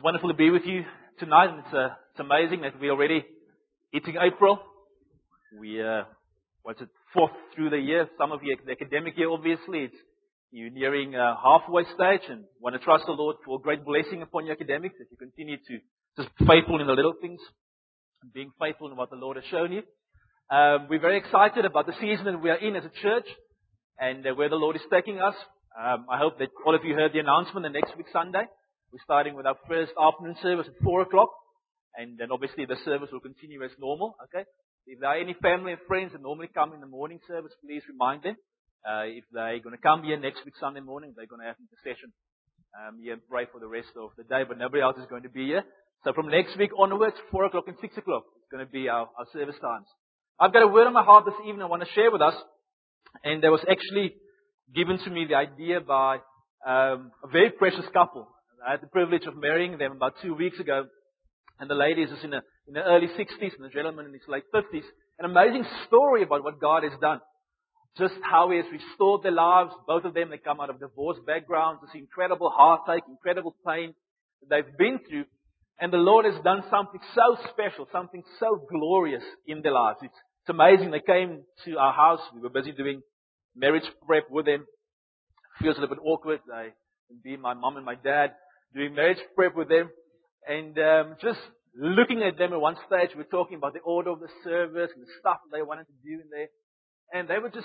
It's wonderful to be with you tonight, and it's amazing that we're already hitting April. What's it, fourth through the year. Some of you, the academic year, obviously, you're nearing halfway stage, and want to trust the Lord for a great blessing upon your academics, that you continue to just be faithful in the little things, and being faithful in what the Lord has shown you. We're very excited about the season that we are in as a church, and where the Lord is taking us. I hope that all of you heard the announcement that next week Sunday, we're starting with our first afternoon service at 4 o'clock. And then obviously the service will continue as normal, okay? If there are any family and friends that normally come in the morning service, please remind them. If they're going to come here next week Sunday morning, they're going to have intercession here and pray for the rest of the day. But nobody else is going to be here. So from next week onwards, 4 o'clock and 6 o'clock, it's going to be our service times. I've got a word on my heart this evening I want to share with us. And there was actually given to me the idea by a very precious couple. I had the privilege of marrying them about 2 weeks ago. And the lady is in the early 60s and the gentleman in his late 50s. An amazing story about what God has done. Just how He has restored their lives. Both of them, they come out of divorced backgrounds. This incredible heartache, incredible pain that they've been through. And the Lord has done something so special, something so glorious in their lives. It's amazing. They came to our house. We were busy doing marriage prep with them. Feels a little bit awkward. Being my mom and my dad, doing marriage prep with them. And just looking at them at one stage, we're talking about the order of the service and the stuff that they wanted to do in there. And they were there's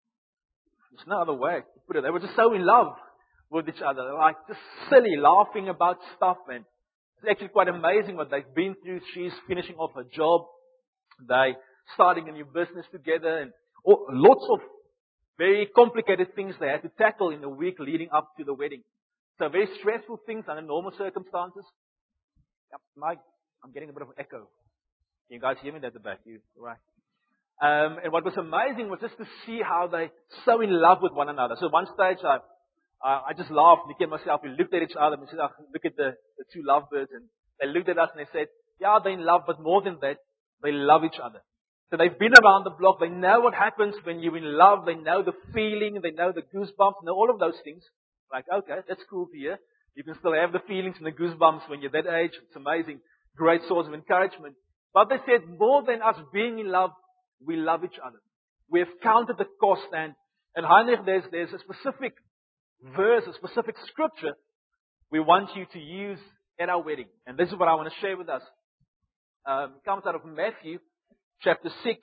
no other way to put it. They were just so in love with each other. Like just silly, laughing about stuff. And it's actually quite amazing what they've been through. She's finishing off her job. They starting a new business together. And lots of very complicated things they had to tackle in the week leading up to the wedding. So very stressful things under normal circumstances. Mike, I'm getting a bit of an echo. Can you guys hear me at the back? You right? And what was amazing was just to see how they so in love with one another. So at one stage, I just laughed. Nikki and myself, we looked at each other and we said, look at the two lovebirds. And they looked at us and they said, yeah, they're in love, but more than that, they love each other. So they've been around the block. They know what happens when you're in love. They know the feeling. They know the goosebumps. Know all of those things. Like, okay, that's cool to hear. You can still have the feelings and the goosebumps when you're that age. It's amazing. Great source of encouragement. But they said, more than us being in love, we love each other. We have counted the cost. And Heinrich, there's a specific verse, a specific scripture we want you to use at our wedding. And this is what I want to share with us. It comes out of Matthew chapter 6.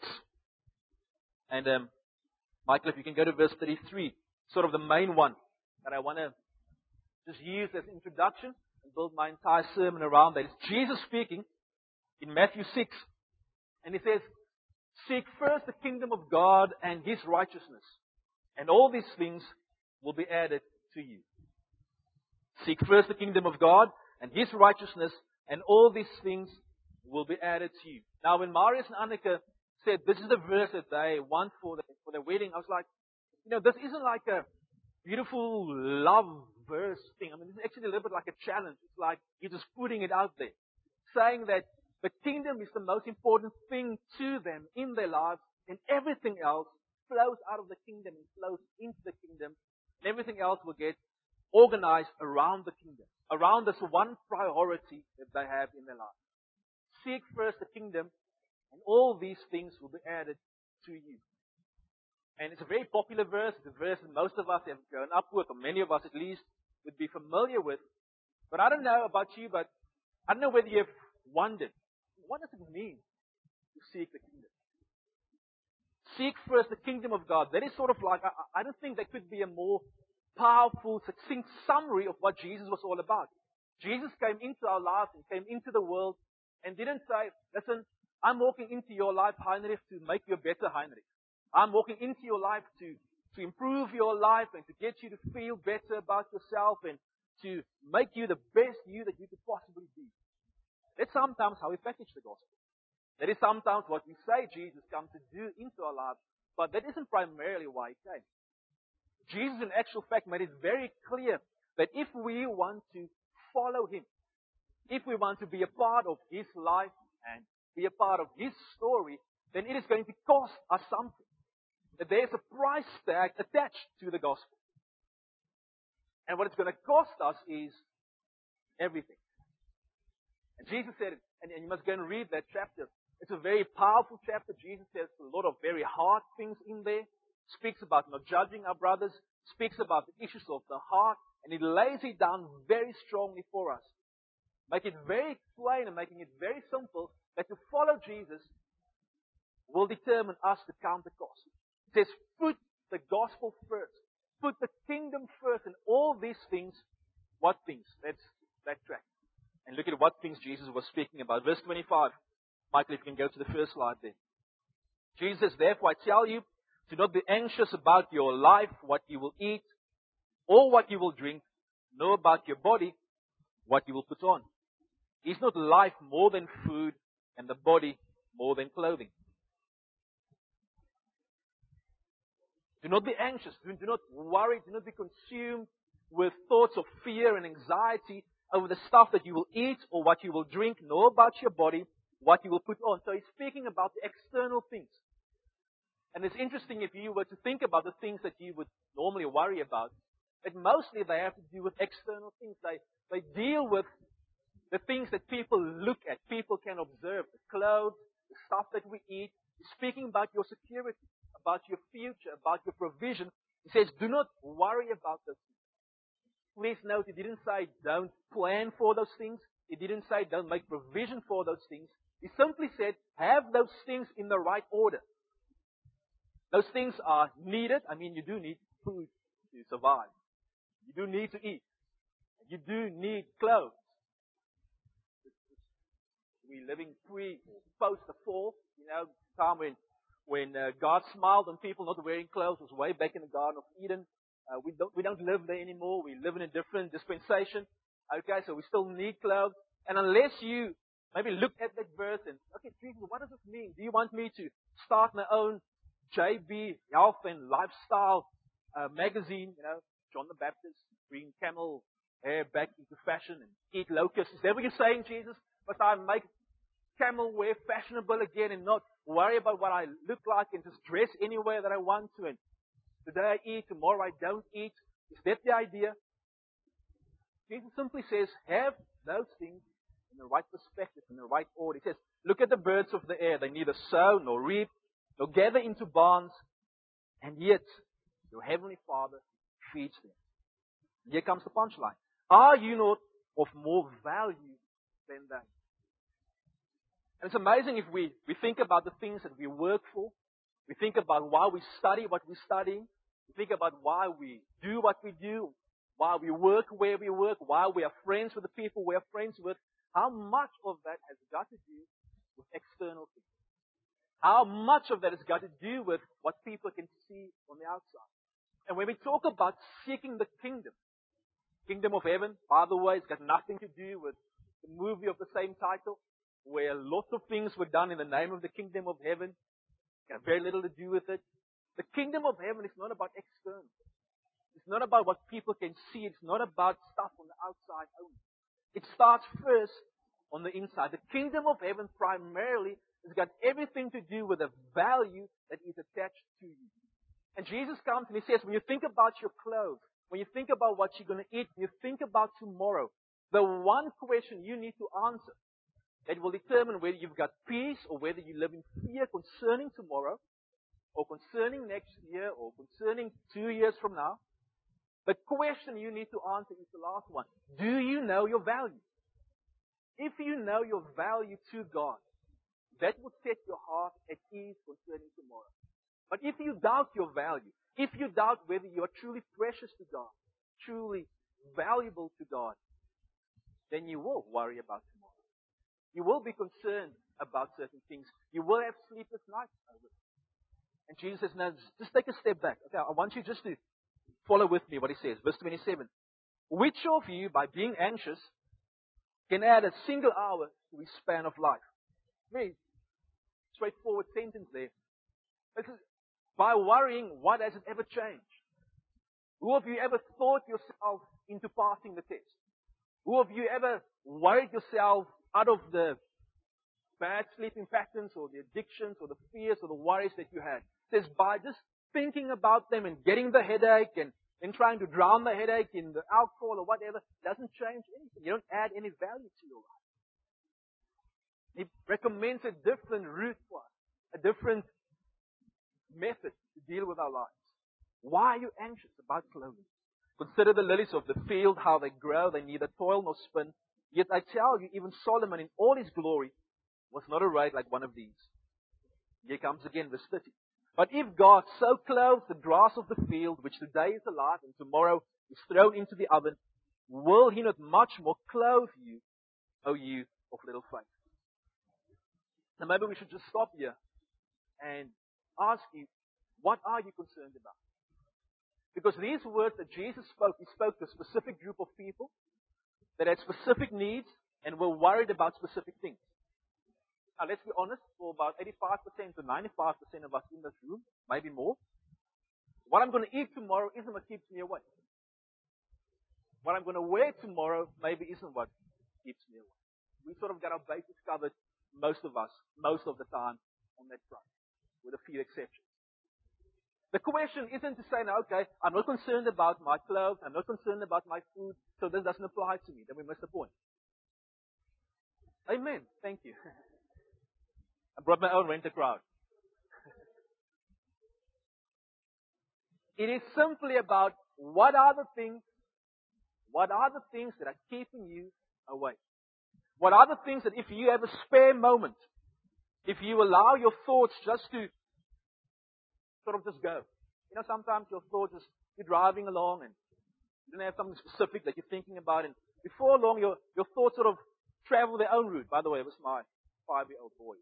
And Michael, if you can go to verse 33, sort of the main one that I want to just use as introduction and build my entire sermon around that. It's Jesus speaking in Matthew 6. And He says, seek first the kingdom of God and His righteousness, and all these things will be added to you. Seek first the kingdom of God and His righteousness, and all these things will be added to you. Now, when Marius and Annika said this is the verse that they want for their wedding, I was like, this isn't like a beautiful love verse thing. I mean, it's actually a little bit like a challenge. It's like you're just putting it out there, saying that the kingdom is the most important thing to them in their lives, and everything else flows out of the kingdom and flows into the kingdom, and everything else will get organized around the kingdom, around this one priority that they have in their lives. Seek first the kingdom, and all these things will be added to you. And it's a very popular verse. It's a verse that most of us have grown up with, or many of us at least would be familiar with. But I don't know about you, but I don't know whether you've wondered, what does it mean to seek the kingdom? Seek first the kingdom of God. That is sort of like, I don't think there could be a more powerful, succinct summary of what Jesus was all about. Jesus came into our lives and came into the world and didn't say, listen, I'm walking into your life, Heinrich, to make you a better Heinrich. I'm walking into your life to improve your life and to get you to feel better about yourself and to make you the best you that you could possibly be. That's sometimes how we package the gospel. That is sometimes what we say Jesus come to do into our lives, but that isn't primarily why He came. Jesus, in actual fact, made it very clear that if we want to follow Him, if we want to be a part of His life and be a part of His story, then it is going to cost us something. That there's a price tag attached to the gospel. And what it's going to cost us is everything. And Jesus said, and you must go and read that chapter. It's a very powerful chapter. Jesus says a lot of very hard things in there. Speaks about not judging our brothers. Speaks about the issues of the heart. And He lays it down very strongly for us. Make it very plain and making it very simple that to follow Jesus will determine us to count the cost. It says, put the gospel first. Put the kingdom first. And all these things, what things? Let's backtrack and look at what things Jesus was speaking about. Verse 25. Michael, if you can go to the first slide there. Jesus says, therefore I tell you, do not be anxious about your life, what you will eat, or what you will drink, nor about your body, what you will put on. Is not life more than food, and the body more than clothing? Do not be anxious. Do not worry. Do not be consumed with thoughts of fear and anxiety over the stuff that you will eat or what you will drink, nor about your body, what you will put on. So He's speaking about the external things. And it's interesting if you were to think about the things that you would normally worry about, that mostly they have to do with external things. They deal with the things that people look at, people can observe, the clothes, the stuff that we eat. He's speaking about your security, about your future, about your provision. He says, do not worry about those things. Please note, He didn't say don't plan for those things. He didn't say don't make provision for those things. He simply said have those things in the right order. Those things are needed. I mean, you do need food to survive. You do need to eat. You do need clothes. We're living pre or post the fall. You know, time when God smiled on people not wearing clothes was way back in the Garden of Eden. We don't live there anymore. We live in a different dispensation. Okay, so we still need clothes. And unless you maybe look at that verse and, okay, Jesus, what does this mean? Do you want me to start my own JB Health and Lifestyle magazine? You know, John the Baptist, bring camel hair back into fashion and eat locusts. Is that what you're saying, Jesus? Must I make camel wear fashionable again and not worry about what I look like and just dress anywhere that I want to? And today I eat, tomorrow I don't eat. Is that the idea? Jesus simply says, have those things in the right perspective, in the right order. He says, look at the birds of the air. They neither sow nor reap nor gather into barns, and yet your heavenly Father feeds them. And here comes the punchline. Are you not of more value than they? And it's amazing if we think about the things that we work for. We think about why we study what we study. We think about why we do what we do. Why we work where we work. Why we are friends with the people we are friends with. How much of that has got to do with external things? How much of that has got to do with what people can see on the outside? And when we talk about seeking the kingdom of heaven, by the way, it's got nothing to do with the movie of the same title, where lots of things were done in the name of the kingdom of heaven. It's got very little to do with it. The kingdom of heaven is not about external. It's not about what people can see. It's not about stuff on the outside only. It starts first on the inside. The kingdom of heaven primarily has got everything to do with the value that is attached to you. And Jesus comes and He says, when you think about your clothes, when you think about what you're going to eat, when you think about tomorrow, the one question you need to answer that will determine whether you've got peace or whether you live in fear concerning tomorrow or concerning next year or concerning 2 years from now. The question you need to answer is the last one. Do you know your value? If you know your value to God, that will set your heart at ease concerning tomorrow. But if you doubt your value, if you doubt whether you are truly precious to God, truly valuable to God, then you will worry about tomorrow. You will be concerned about certain things. You will have sleepless nights over it. And Jesus says, now, just take a step back. Okay, I want you just to follow with me what He says. Verse 27. Which of you, by being anxious, can add a single hour to his span of life? Very straightforward sentence there. It says, by worrying, what has it ever changed? Who of you ever thought yourself into passing the test? Who of you ever worried yourself out of the bad sleeping patterns or the addictions or the fears or the worries that you had? It says by just thinking about them and getting the headache and trying to drown the headache in the alcohol or whatever doesn't change anything. You don't add any value to your life. He recommends a different route for us, a different method to deal with our lives. Why are you anxious about clothing? Consider the lilies of the field, how they grow. They neither toil nor spin. Yet I tell you, even Solomon in all his glory was not arrayed like one of these. Here comes again verse 30. But if God so clothes the grass of the field, which today is alive and tomorrow is thrown into the oven, will He not much more clothe you, O you of little faith? Now maybe we should just stop here and ask you, what are you concerned about? Because these words that Jesus spoke, He spoke to a specific group of people that had specific needs and were worried about specific things. Now let's be honest, for about 85% to 95% of us in this room, maybe more, what I'm going to eat tomorrow isn't what keeps me awake. What I'm going to wear tomorrow maybe isn't what keeps me awake. We sort of got our bases covered, most of us, most of the time on that front, with a few exceptions. The question isn't to say, now, okay, I'm not concerned about my clothes, I'm not concerned about my food, so this doesn't apply to me. Then we miss the point. Amen. Thank you. I brought my own rent-a crowd. It is simply about what are the things that are keeping you awake? What are the things that if you have a spare moment, if you allow your thoughts just to sort of just go. You know, sometimes your thoughts is, you're driving along and you don't have something specific that you're thinking about, and before long your thoughts sort of travel their own route. By the way, it was my 5-year-old boy.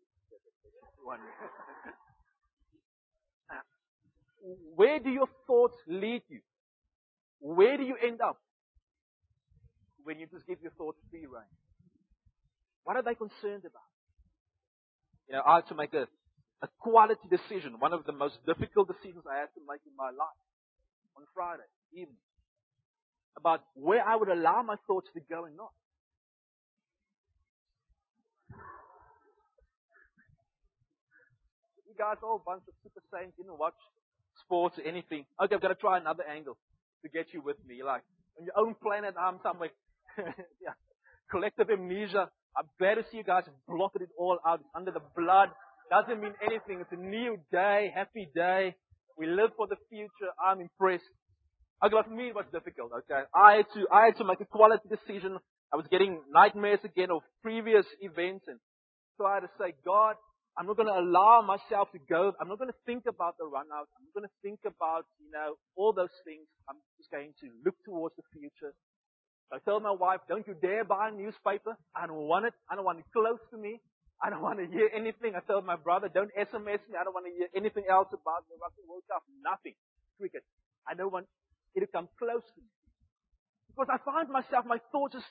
Where do your thoughts lead you? Where do you end up when you just give your thoughts free rein? What are they concerned about? You know, I had to make a quality decision, one of the most difficult decisions I had to make in my life, on Friday evening, about where I would allow my thoughts to go and not. You guys are all a bunch of super saints, you didn't watch sports or anything. Okay, I've got to try another angle to get you with me. You're like, on your own planet, I'm somewhere. Yeah. Collective amnesia. I'm glad to see you guys have blotted it all out. It's under the blood. Doesn't mean anything. It's a new day, happy day. We live for the future. I'm impressed. Okay, for me it was difficult, okay. I had to make a quality decision. I was getting nightmares again of previous events, and so I had to say, God, I'm not going to allow myself to go. I'm not going to think about the run out. I'm not going to think about, all those things. I'm just going to look towards the future. I told my wife, don't you dare buy a newspaper. I don't want it. I don't want it close to me. I don't want to hear anything. I told my brother, don't SMS me. I don't want to hear anything else about the Rugby World Cup. Nothing. Cricket. I don't want it to come close to me. Because I find myself, my thoughts just,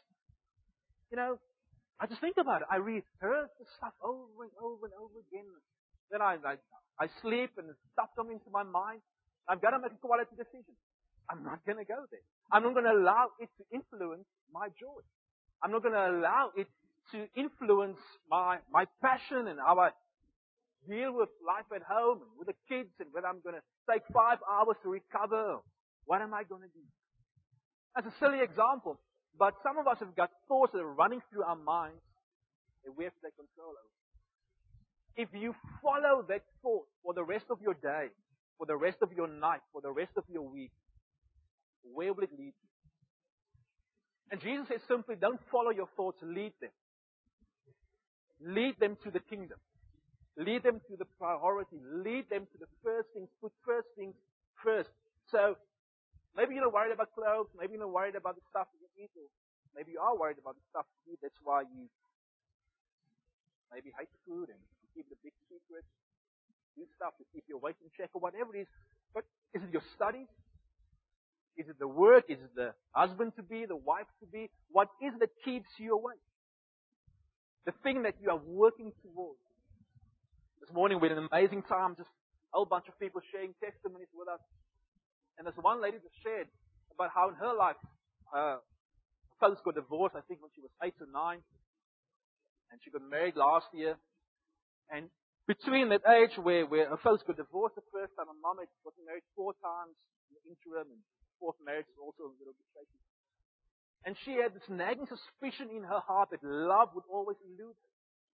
I just think about it. I rehearse the stuff over and over and over again. Then I sleep and stuff comes into my mind. I've got to make a quality decision. I'm not going to go there. I'm not going to allow it to influence my joy. I'm not going to allow it to influence my passion and how I deal with life at home and with the kids, and whether I'm going to take 5 hours to recover. What am I going to do? That's a silly example, but some of us have got thoughts that are running through our minds that we have to take control over. If you follow that thought for the rest of your day, for the rest of your night, for the rest of your week, where will it lead you? And Jesus says simply, don't follow your thoughts, lead them. Lead them to the kingdom. Lead them to the priority. Lead them to the first things. Put first things first. So, maybe you're not worried about clothes. Maybe you're not worried about the stuff that you eat. Or maybe you are worried about the stuff you eat. That's why you maybe hate the food and you keep the big secret. Do stuff to keep your weight in check or whatever it is. But is it your studies? Is it the work? Is it the husband to be, the wife to be? What is it that keeps you awake? The thing that you are working towards. This morning we had an amazing time, just a whole bunch of people sharing testimonies with us. And this one lady just shared about how in her life, her folks got divorced, I think when she was 8 or 9. And she got married last year. And between that age where her folks got divorced the first time, her mom had gotten married 4 times in the interim, and fourth marriage was also a little bit shaky. And she had this nagging suspicion in her heart that love would always elude her.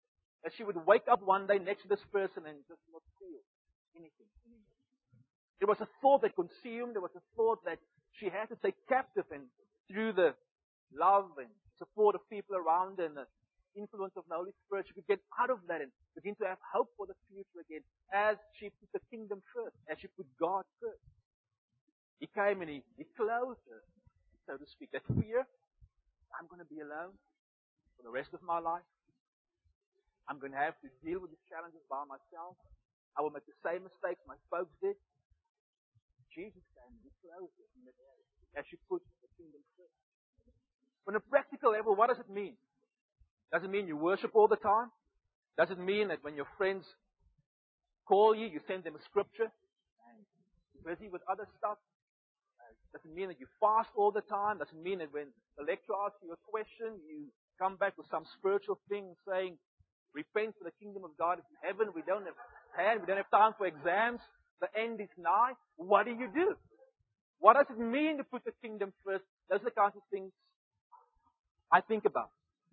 that she would wake up one day next to this person and just not feel anything anymore. There was a thought that consumed. There was a thought that she had to take captive, and through the love and support of people around her and the influence of the Holy Spirit, she could get out of that and begin to have hope for the future again as she put the kingdom first, as she put God first. He came and he clothed her, so to speak. That fear, I'm going to be alone for the rest of my life. I'm going to have to deal with these challenges by myself. I will make the same mistakes my folks did. Jesus came and he clothed her in that area as she put the kingdom first. On a practical level, what does it mean? Does it mean you worship all the time? Does it mean that when your friends call you, you send them a scripture and you're busy with other stuff? Does it mean that you fast all the time? Does it mean that when the lecturer asks you a question, you come back with some spiritual thing saying, repent, for the kingdom of God is in heaven. We don't have time for exams. The end is nigh. What do? What does it mean to put the kingdom first? Those are the kinds of things I think about.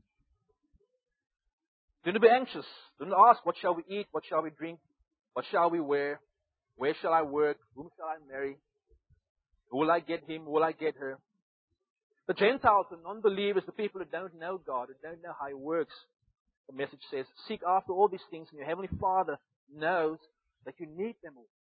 Do not be anxious. Do not ask, what shall we eat? What shall we drink? What shall we wear? Where shall I work? Whom shall I marry? Will I get him? Will I get her? The Gentiles, the non-believers, the people who don't know God, who don't know how He works, the message says, seek after all these things, and your Heavenly Father knows that you need them all.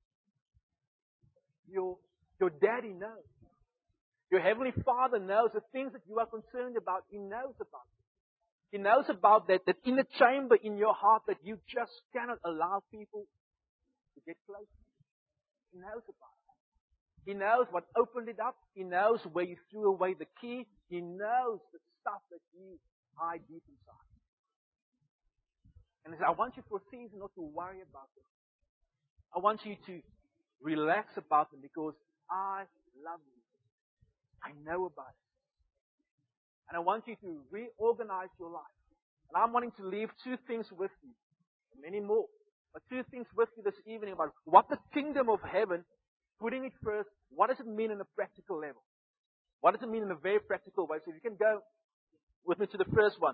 Your daddy knows. Your Heavenly Father knows the things that you are concerned about. He knows about it. He knows about that inner chamber in your heart that you just cannot allow people to get close to. He knows about it. He knows what opened it up. He knows where you threw away the key. He knows the stuff that you hide deep inside. And I want you for a season not to worry about them. I want you to relax about them because I love you. I know about it. And I want you to reorganize your life. And I'm wanting to leave two things with you. Many more. But two things with you this evening about what the kingdom of heaven, putting it first, what does it mean in a practical level? What does it mean in a very practical way? So if you can go with me to the first one.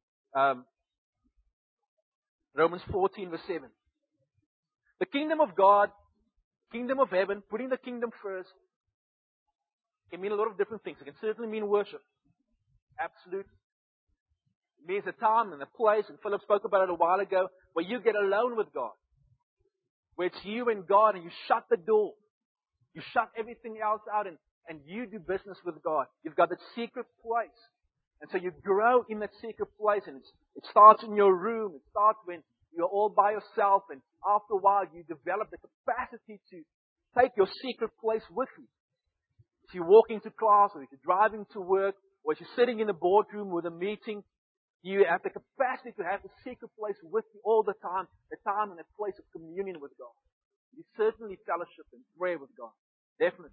Romans 14 verse 7. The kingdom of God, kingdom of heaven, putting the kingdom first, can mean a lot of different things. It can certainly mean worship. Absolute. It means a time and a place, and Philip spoke about it a while ago, where you get alone with God. Where it's you and God, and you shut the door. You shut everything else out, and you do business with God. You've got that secret place. And so you grow in that secret place, and it starts in your room. It starts when you're all by yourself, and after a while you develop the capacity to take your secret place with you. If you're walking to class, or if you're driving to work, or if you're sitting in a boardroom with a meeting, you have the capacity to have the secret place with you all the time and a place of communion with God. You certainly fellowship and pray with God. Definitely.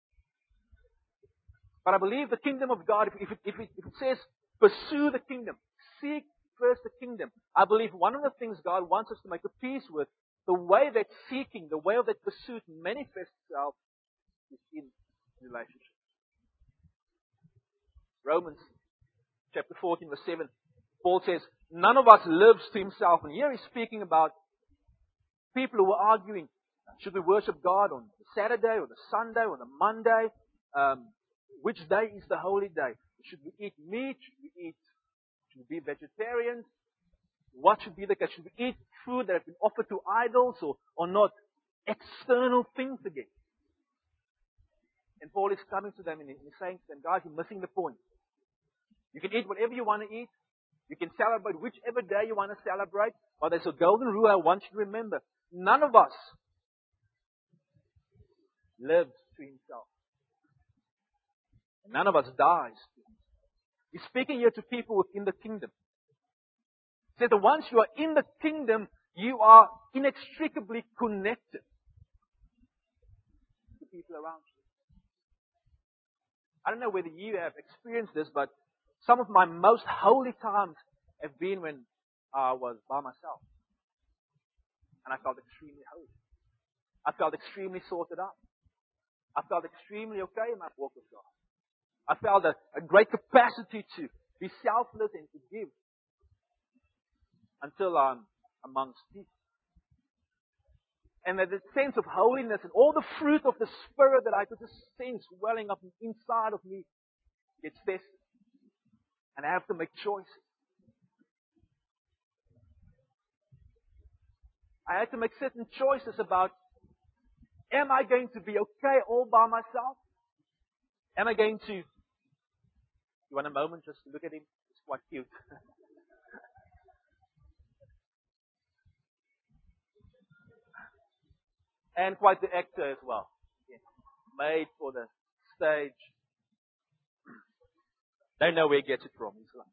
But I believe the kingdom of God, if it says, pursue the kingdom, seek first the kingdom, I believe one of the things God wants us to make a peace with, the way that seeking, the way of that pursuit manifests itself is in relationship. Romans chapter 14 verse 7, Paul says, none of us lives to himself. And here he's speaking about people who are arguing, should we worship God on the Saturday or the Sunday or the Monday? Which day is the holy day? Should we eat meat? Should we be vegetarians? What should be the case? Should we eat food that has been offered to idols or not? External things again. And Paul is coming to them and he's saying to them, guys, you're missing the point. You can eat whatever you want to eat. You can celebrate whichever day you want to celebrate. But there's a golden rule I want you to remember. None of us lives to himself. And none of us dies. He's speaking here to people within the kingdom. He said that once you are in the kingdom, you are inextricably connected to people around you. I don't know whether you have experienced this, but some of my most holy times have been when I was by myself. And I felt extremely holy. I felt extremely sorted out. I felt extremely okay in my walk with God. I felt a great capacity to be selfless and to give. until I'm amongst people. And that the sense of holiness and all the fruit of the Spirit that I could just sense welling up inside of me gets tested. And I have to make choices. I had to make certain choices about, am I going to be okay all by myself? Am I going to, you want a moment just to look at him? It's quite cute. And quite the actor as well. Yeah. Made for the stage. Don't know where he gets it from. He's like,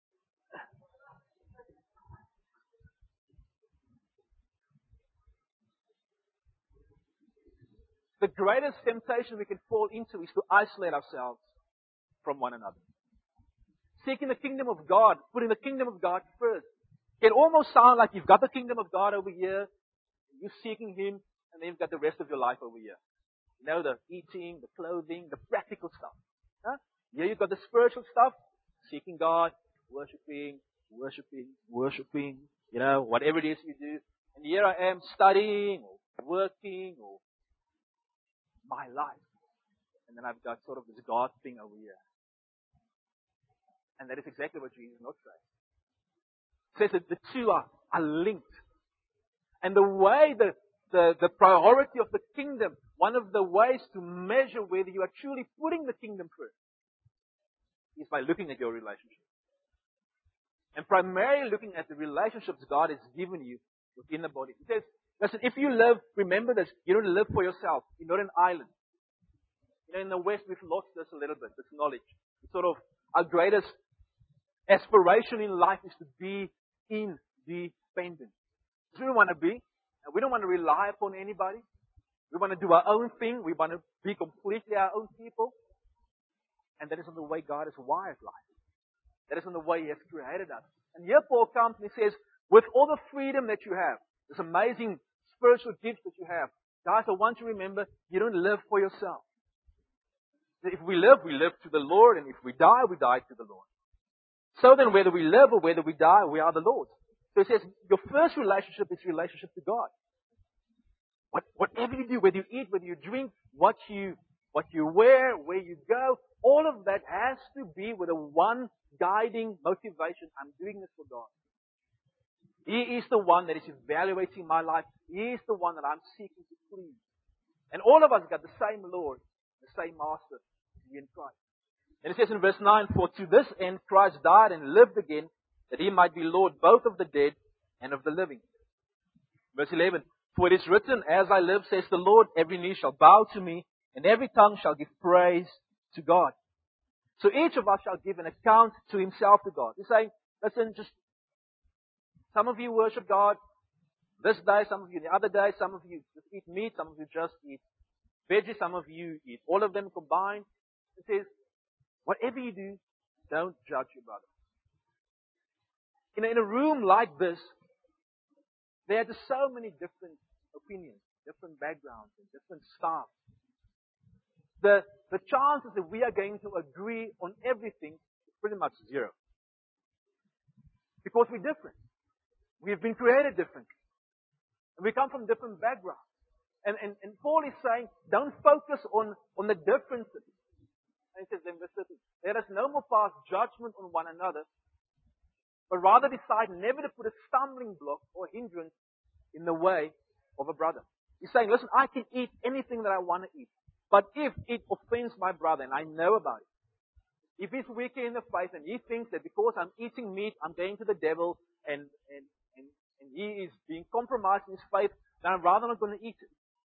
the greatest temptation we can fall into is to isolate ourselves from one another. Seeking the kingdom of God, putting the kingdom of God first. It almost sounds like you've got the kingdom of God over here, you're seeking Him, and then you've got the rest of your life over here. You know, the eating, the clothing, the practical stuff. Huh? Here you've got the spiritual stuff, seeking God, worshiping, you know, whatever it is you do. And here I am studying, or working, or my life. And then I've got sort of this God thing over here. And that is exactly what Jesus is not saying. It says that the two are linked. And the way, the priority of the kingdom, one of the ways to measure whether you are truly putting the kingdom first, is by looking at your relationship. And primarily looking at the relationships God has given you within the body. It says, listen, if you live, remember this, you don't live for yourself. You're not an island. You know, in the West, we've lost this a little bit, this knowledge. It's sort of our greatest aspiration in life is to be independent. That's what we want to be. And we don't want to rely upon anybody. We want to do our own thing. We want to be completely our own people. And that isn't the way God has wired life. That isn't the way He has created us. And here Paul comes and he says, with all the freedom that you have, this amazing spiritual gifts that you have, guys, I want you to remember, you don't live for yourself. If we live to the Lord, and if we die to the Lord. So then, whether we live or whether we die, we are the Lord's. So he says, your first relationship is relationship to God. Whatever you do, whether you eat, whether you drink, what you wear, where you go, all of that has to be with a one guiding motivation. I'm doing this for God. He is the one that is evaluating my life. He is the one that I'm seeking to please. And all of us got the same Lord, the same Master, in Christ. And it says in verse 9, for to this end Christ died and lived again, that He might be Lord both of the dead and of the living. Verse 11, for it is written, as I live, says the Lord, every knee shall bow to me, and every tongue shall give praise to God. So each of us shall give an account to himself to God. He's saying, listen, just some of you worship God this day, some of you the other day, some of you just eat meat, some of you just eat veggies, some of you eat all of them combined. It says, whatever you do, don't judge your brother. In a room like this, there are just so many different opinions, different backgrounds, and different styles. The chances that we are going to agree on everything is pretty much zero. Because we're different. We have been created differently. And we come from different backgrounds. And Paul is saying, don't focus on the differences. And he says in verse 13, let us no more pass judgment on one another, but rather decide never to put a stumbling block or hindrance in the way of a brother. He's saying, listen, I can eat anything that I want to eat. But if it offends my brother, and I know about it, if he's weaker in the faith and he thinks that because I'm eating meat, I'm going to the devil and he is being compromised in his faith, then I'm rather not going to eat it.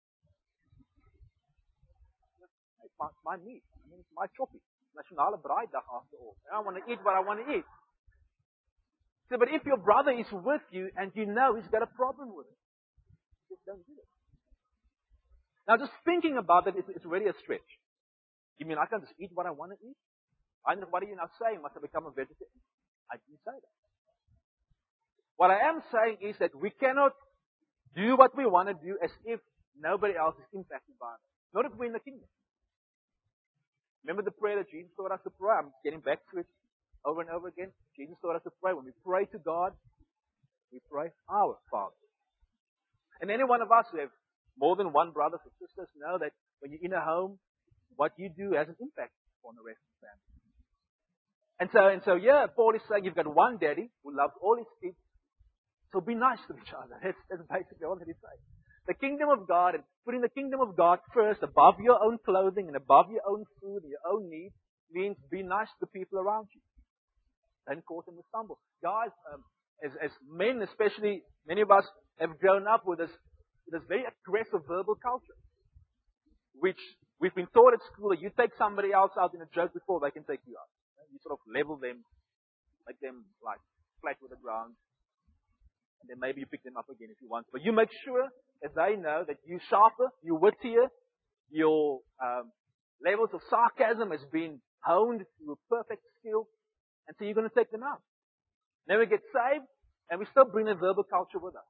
It's my meat. I mean, it's my choppie. Nationale Braaidag after all. I want to eat what I want to eat. So, but if your brother is with you and you know he's got a problem with it, just don't do it. Now, just thinking about it is already a stretch. You mean I can just eat what I want to eat? What are you now saying? Must I become a vegetarian? I didn't say that. What I am saying is that we cannot do what we want to do as if nobody else is impacted by it. Not if we're in the kingdom. Remember the prayer that Jesus taught us to pray? I'm getting back to it over and over again. Jesus taught us to pray. When we pray to God, We pray, Our Father. And any one of us who have more than one brothers or sisters know that when you're in a home, what you do has an impact on the rest of the family. And so, yeah, Paul is saying you've got one daddy who loves all his kids, so be nice to each other. That's basically all that he's saying. The kingdom of God and putting the kingdom of God first above your own clothing and above your own food and your own needs means be nice to the people around you. Don't cause them to stumble. Guys, as men especially, many of us have grown up with this very aggressive verbal culture, which we've been taught at school that you take somebody else out in a joke before they can take you out. You sort of level them, make them like flat with the ground, and then maybe you pick them up again if you want. But you make sure that they know that you're sharper, you're wittier, your levels of sarcasm has been honed to a perfect skill, and so you're going to take them out. Then we get saved, and we still bring the verbal culture with us.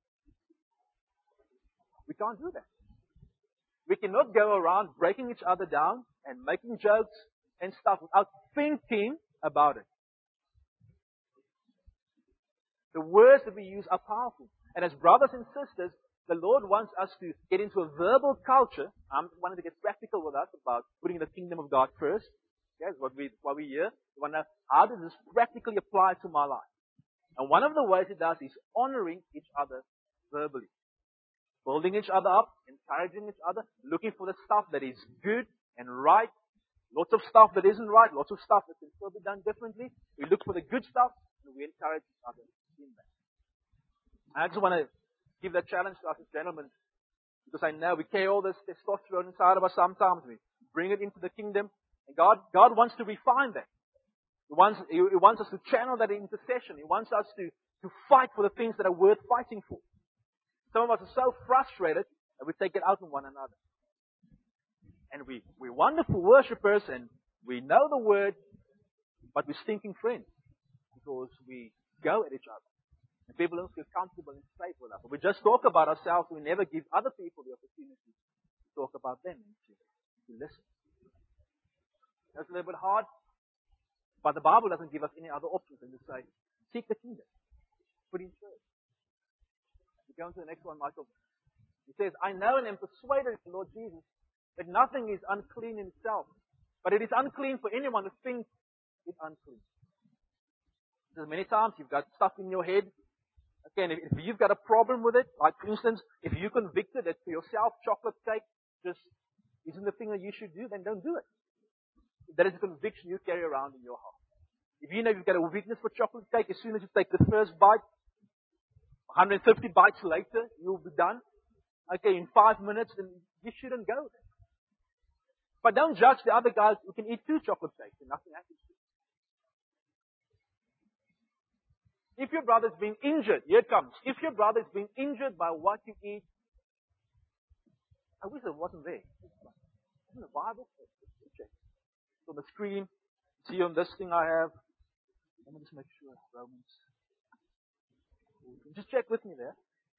We can't do that. We cannot go around breaking each other down and making jokes and stuff without thinking about it. The words that we use are powerful. And as brothers and sisters, the Lord wants us to get into a verbal culture. I'm wanting to get practical with us about putting the kingdom of God first. Yes, what we hear. We want to know, how does this practically apply to my life? And one of the ways it does is honoring each other verbally. Building each other up, encouraging each other, looking for the stuff that is good and right. Lots of stuff that isn't right, lots of stuff that can still be done differently. We look for the good stuff and we encourage each other in that. I just want to give that challenge to us as gentlemen, because I know we carry all this testosterone inside of us sometimes. We bring it into the kingdom, and God wants to refine that. He wants us to channel that intercession. He wants us to fight for the things that are worth fighting for. Some of us are so frustrated that we take it out on one another. And we're wonderful worshippers and we know the word, but we're stinking friends because we go at each other. And people don't feel comfortable and safe with us. But we just talk about ourselves. We never give other people the opportunity to talk about them and to listen. That's a little bit hard, but the Bible doesn't give us any other options than to say, seek the kingdom. Put in church. We go on to the next one, Michael. He says, I know and am persuaded in the Lord Jesus that nothing is unclean in itself, but it is unclean for anyone who thinks it's unclean. There's many times you've got stuff in your head. Again, if you've got a problem with it, like for instance, if you're convicted that for yourself chocolate cake just isn't the thing that you should do, then don't do it. That is a conviction you carry around in your heart. If you know you've got a weakness for chocolate cake, as soon as you take the first bite, 150 bites later, you'll be done. Okay, in 5 minutes, then you shouldn't go there. But don't judge the other guys who can eat 2 chocolate cakes and nothing happens to them. If your brother's being injured, here it comes. If your brother is being injured by what you eat, I wish it wasn't there. It's in the Bible. Check. It's on the screen. See on this thing I have. Let me just make sure it's Romans. Just check with me there.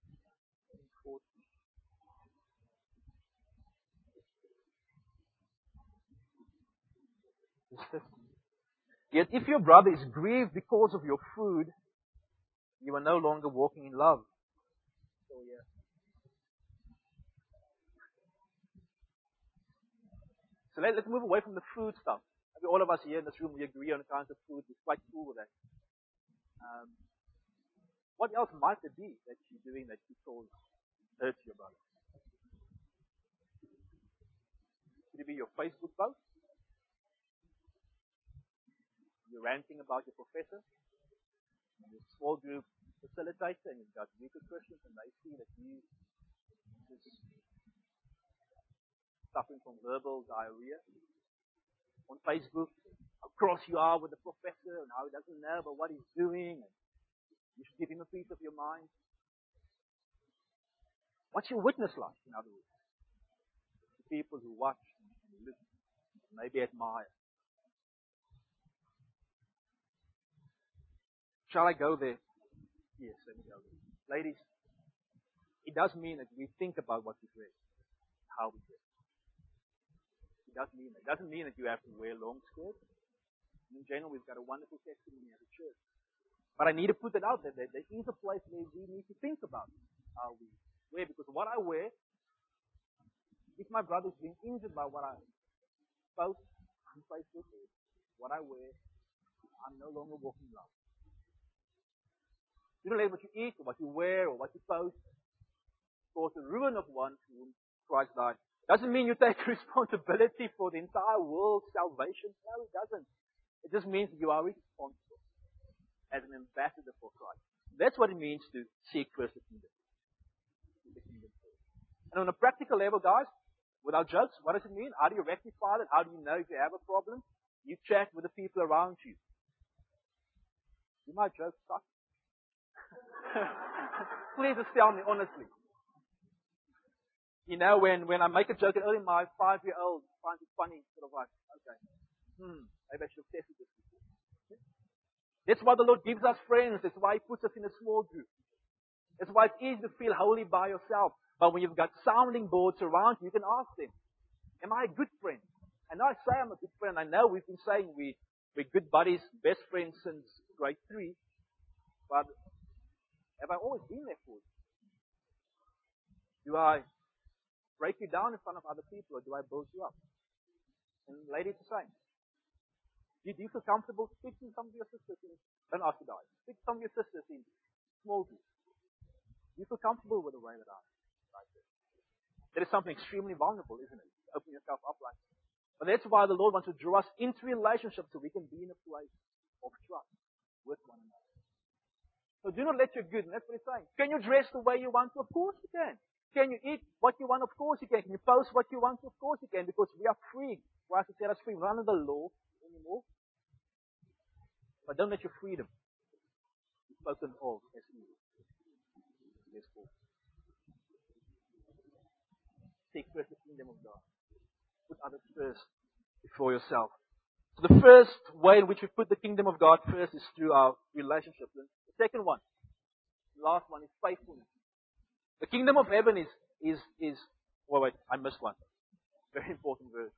Yet if your brother is grieved because of your food, you are no longer walking in love. So yeah. So let's move away from the food stuff. Maybe all of us here in this room, we agree on the kinds of food. We're quite cool with that. What else might it be that you're doing that you told hurts your brother? Could it be your Facebook post? You're ranting about your professor, your small group facilitator, and you've got weaker Christians, and they see that you just suffering from verbal diarrhea. On Facebook, how cross you are with the professor and how he doesn't know about what he's doing, and you should give him a piece of your mind. What's your witness like, in other words? To people who watch and listen, and maybe admire. Shall I go there? Yes, let me go there. Ladies, it does mean that we think about what we dress, how we dress. It does mean that. It doesn't mean that you have to wear long skirts. In general, we've got a wonderful testimony as a church. But I need to put it out there. There is a place where we need to think about how we wear. Because what I wear, if my brother's been injured by what I post on Facebook, what I wear, I'm no longer walking love. You don't let what you eat or what you wear or what you post cause the ruin of one to whom Christ died. Doesn't mean you take responsibility for the entire world's salvation. No, it doesn't. It just means you are responsible as an ambassador for Christ. That's what it means to seek first the kingdom. And on a practical level, guys, without jokes, what does it mean? How do you rectify it? How do you know if you have a problem? You chat with the people around you. You might joke, suck. Please just tell me honestly. You know, when I make a joke, and only my 5-year-old finds it funny, sort of like, okay, maybe I should have tested this before. That's why the Lord gives us friends. That's why He puts us in a small group. That's why it's easy to feel holy by yourself. But when you've got sounding boards around you, you can ask them, am I a good friend? And I say I'm a good friend. I know we've been saying we're good buddies, best friends since grade 3. But have I always been there for you? Do I break you down in front of other people, or do I build you up? And ladies, the same. Do you feel comfortable speaking to some of your sisters don't ask you guys. Speak to some of your sisters in small groups. Do you feel comfortable with the way that I like this? That is something extremely vulnerable, isn't it? Open yourself up like that. But that's why the Lord wants to draw us into relationships so we can be in a place of trust with one another. So do not let your good, and that's what He's saying. Can you dress the way you want to? Of course you can. Can you eat what you want? Of course you can. Can you post what you want to? Of course you can, because we are free. Christ has set us free. We're not under the law anymore. But don't let your freedom be spoken of as evil. Yes, Paul. Seek first the kingdom of God. Put others first before yourself. So the first way in which we put the kingdom of God first is through our relationships. And the second one, the last one, is faithfulness. The kingdom of heaven is wait, I missed one. Very important verse.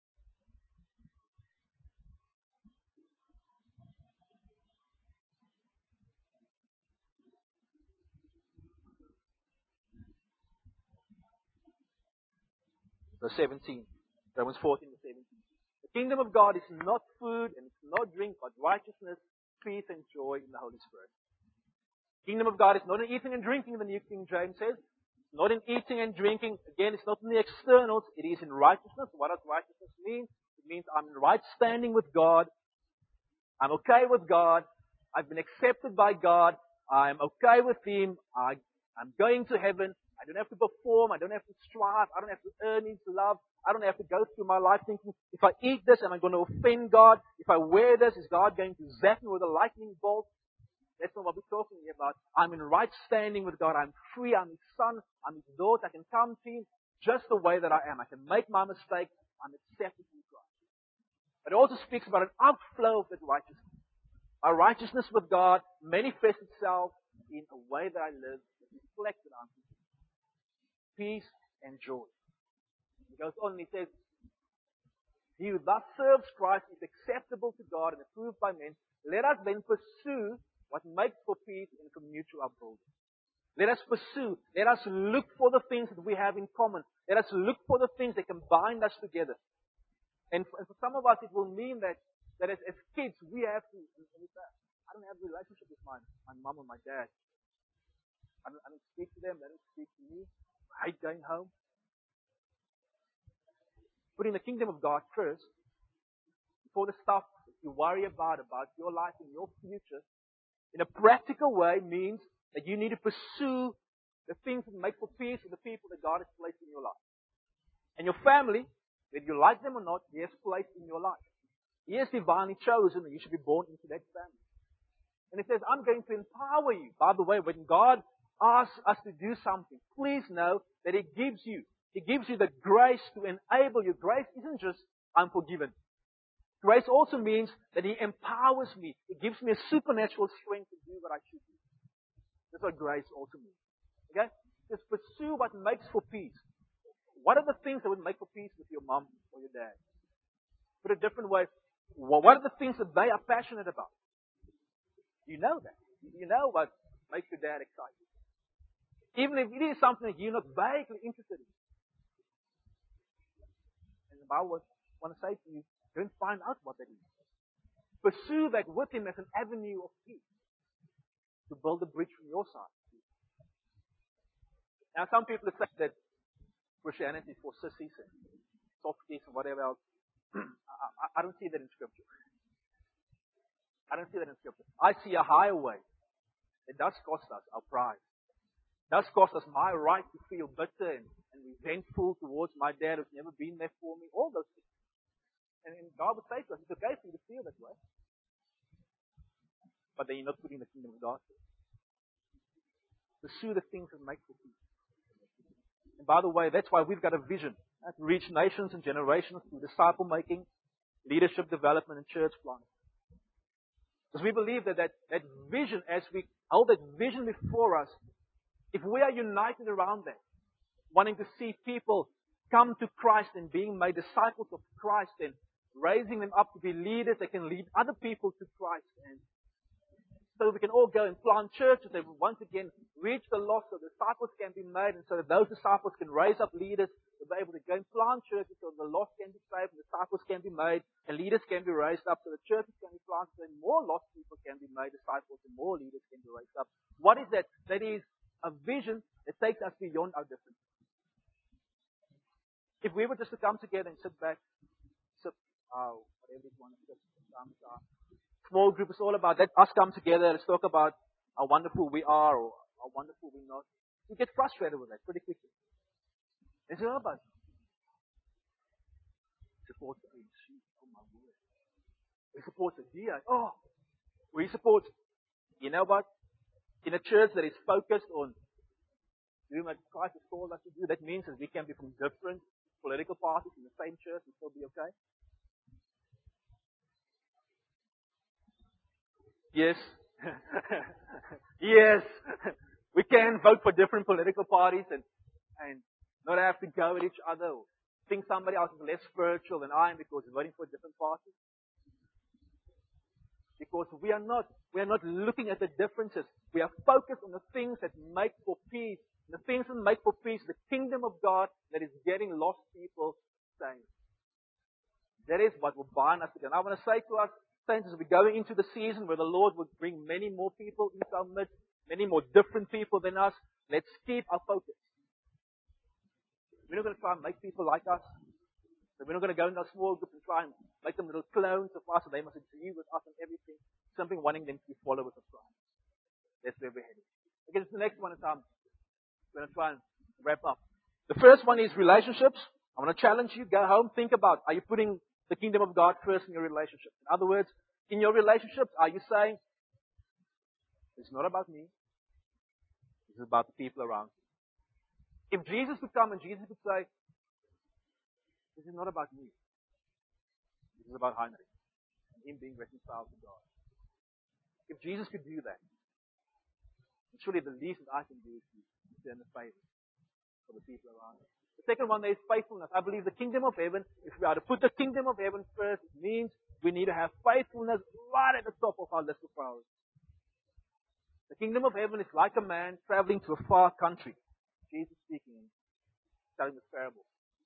Verse 17. Romans 14 to 17. The kingdom of God is not food and it's not drink, but righteousness, peace, and joy in the Holy Spirit. The kingdom of God is not in eating and drinking, the New King James says. It's not in eating and drinking. Again, it's not in the externals. It is in righteousness. What does righteousness mean? It means I'm in right standing with God. I'm okay with God. I've been accepted by God. I'm okay with Him. I'm going to heaven. I don't have to perform. I don't have to strive. I don't have to earn His love. I don't have to go through my life thinking, if I eat this, am I going to offend God? If I wear this, is God going to zap me with a lightning bolt? That's not what we're talking here about. I'm in right standing with God. I'm free. I'm His son. I'm His daughter. I can come to Him just the way that I am. I can make my mistakes. I'm accepted in Christ. But it also speaks about an outflow of that righteousness. Our righteousness with God manifests itself in a way that I live that reflects that I'm peace and joy. He goes on and he says, he who thus serves Christ is acceptable to God and approved by men. Let us then pursue what makes for peace and for mutual upbuilding. Let us pursue. Let us look for the things that we have in common. Let us look for the things that can bind us together. And for some of us, it will mean that as kids, we have to. I don't have a relationship with my mom or my dad. I don't speak to them. They don't speak to me. I hate going home. Putting the kingdom of God first, before the stuff that you worry about your life and your future, in a practical way means that you need to pursue the things that make for peace with the people that God has placed in your life. And your family, whether you like them or not, He has placed in your life. He has divinely chosen, and you should be born into that family. And it says, I'm going to empower you. By the way, when God asks us to do something, please know that He gives you the grace to enable you. Grace isn't just, I'm forgiven. Grace also means that He empowers me. It gives me a supernatural strength to do what I should do. That's what grace also means. Okay? Just pursue what makes for peace. What are the things that would make for peace with your mom or your dad? Put it a different way. What are the things that they are passionate about? You know that. You know what makes your dad excited. Even if it is something that you're not vaguely interested in. And the Bible want to say to you, go and find out what that is. Pursue that with him as an avenue of peace to build a bridge from your side. Now, some people have said that Christianity is for sissies and softies and whatever else. I don't see that in Scripture. I don't see that in Scripture. I see a higher way. It does cost us our pride. It does cost us my right to feel bitter and resentful towards my dad who's never been there for me. All those things. And God would say to us, it's okay for you to feel that way. But then you're not putting the kingdom of God first. Pursue the things that make for peace. And by the way, that's why we've got a vision to reach nations and generations through disciple making, leadership development, and church planting. Because we believe that vision, as we hold that vision before us, if we are united around that, wanting to see people come to Christ and being made disciples of Christ and raising them up to be leaders that can lead other people to Christ, and so we can all go and plant churches that once again reach the lost so disciples can be made, and so that those disciples can raise up leaders to be able to go and plant churches so the lost can be saved, and disciples can be made, and leaders can be raised up so the churches can be planted, and more lost people can be made disciples, and more leaders can be raised up. What is that? That is a vision that takes us beyond our differences. If we were just to come together and sit back, whatever you want to sit, small group is all about, let us come together, let's talk about how wonderful we are or how wonderful we're not. You get frustrated with that pretty quickly. It's all about support the ANC. Oh my word. We support the DA. Oh, we support, you know what? In a church that is focused on doing what Christ has called us to do, that means that we can be from different political parties in the same church and still be okay. Yes. Yes. We can vote for different political parties and not have to go at each other or think somebody else is less spiritual than I am because we're voting for a different party. Because we are not looking at the differences. We are focused on the things that make for peace. The things that make for peace, the kingdom of God that is getting lost people saved. That is what will bind us together. And I want to say to us, saints, as we're going into the season where the Lord will bring many more people into our midst, many more different people than us, let's keep our focus. We're not going to try and make people like us. We're not going to go into a small group and try and make them little clones of us, and they must agree with us and everything. Simply wanting them to be followers of Christ. That's where we're heading. Okay, this is the next one. We're going to try and wrap up. The first one is relationships. I want to challenge you. Go home, think about, are you putting the kingdom of God first in your relationship? In other words, in your relationships, are you saying, it's not about me, it's about the people around me? If Jesus could come and Jesus could say, this is not about me, this is about Heinrich and him being reconciled to God. If Jesus could do that, surely the least that I can do is to turn the favor for the people around me. The second one, there is faithfulness. I believe the kingdom of heaven, if we are to put the kingdom of heaven first, it means we need to have faithfulness right at the top of our list of priorities. The kingdom of heaven is like a man traveling to a far country. Jesus speaking and telling this parable.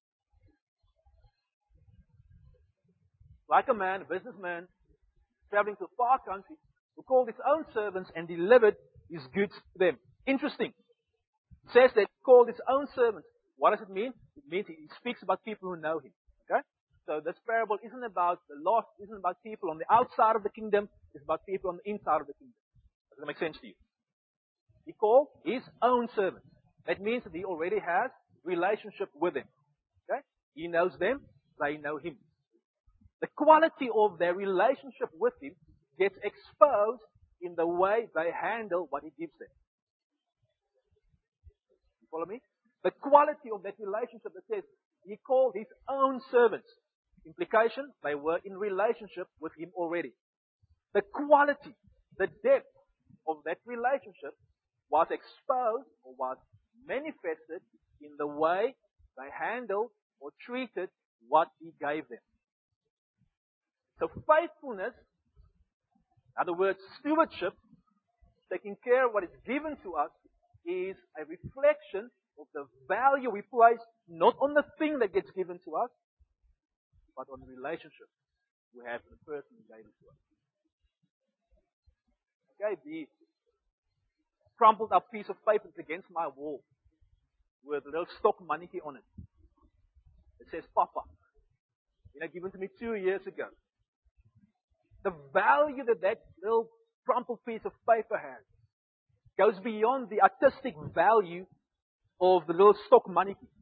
Like a man, a businessman, traveling to a far country, who called his own servants and delivered his goods to them. Interesting. It says that he called his own servants. What does it mean? It means he speaks about people who know him. Okay? So this parable isn't about the lost, isn't about people on the outside of the kingdom, it's about people on the inside of the kingdom. Does that make sense to you? He called his own servants. That means that he already has relationship with them. Okay? He knows them, they know him. The quality of their relationship with him gets exposed in the way they handle what he gives them. You follow me? The quality of that relationship that says he called his own servants. Implication, they were in relationship with him already. The quality, the depth of that relationship was exposed or was manifested in the way they handled or treated what he gave them. So faithfulness, in other words, stewardship, taking care of what is given to us, is a reflection of the value we place not on the thing that gets given to us, but on the relationship we have with the person who gave it to us. Okay, the crumpled up piece of paper is against my wall with a little stock money on it. It says Papa. Given to me 2 years ago. The value that little crumpled piece of paper has goes beyond the artistic value of the little stock money piece.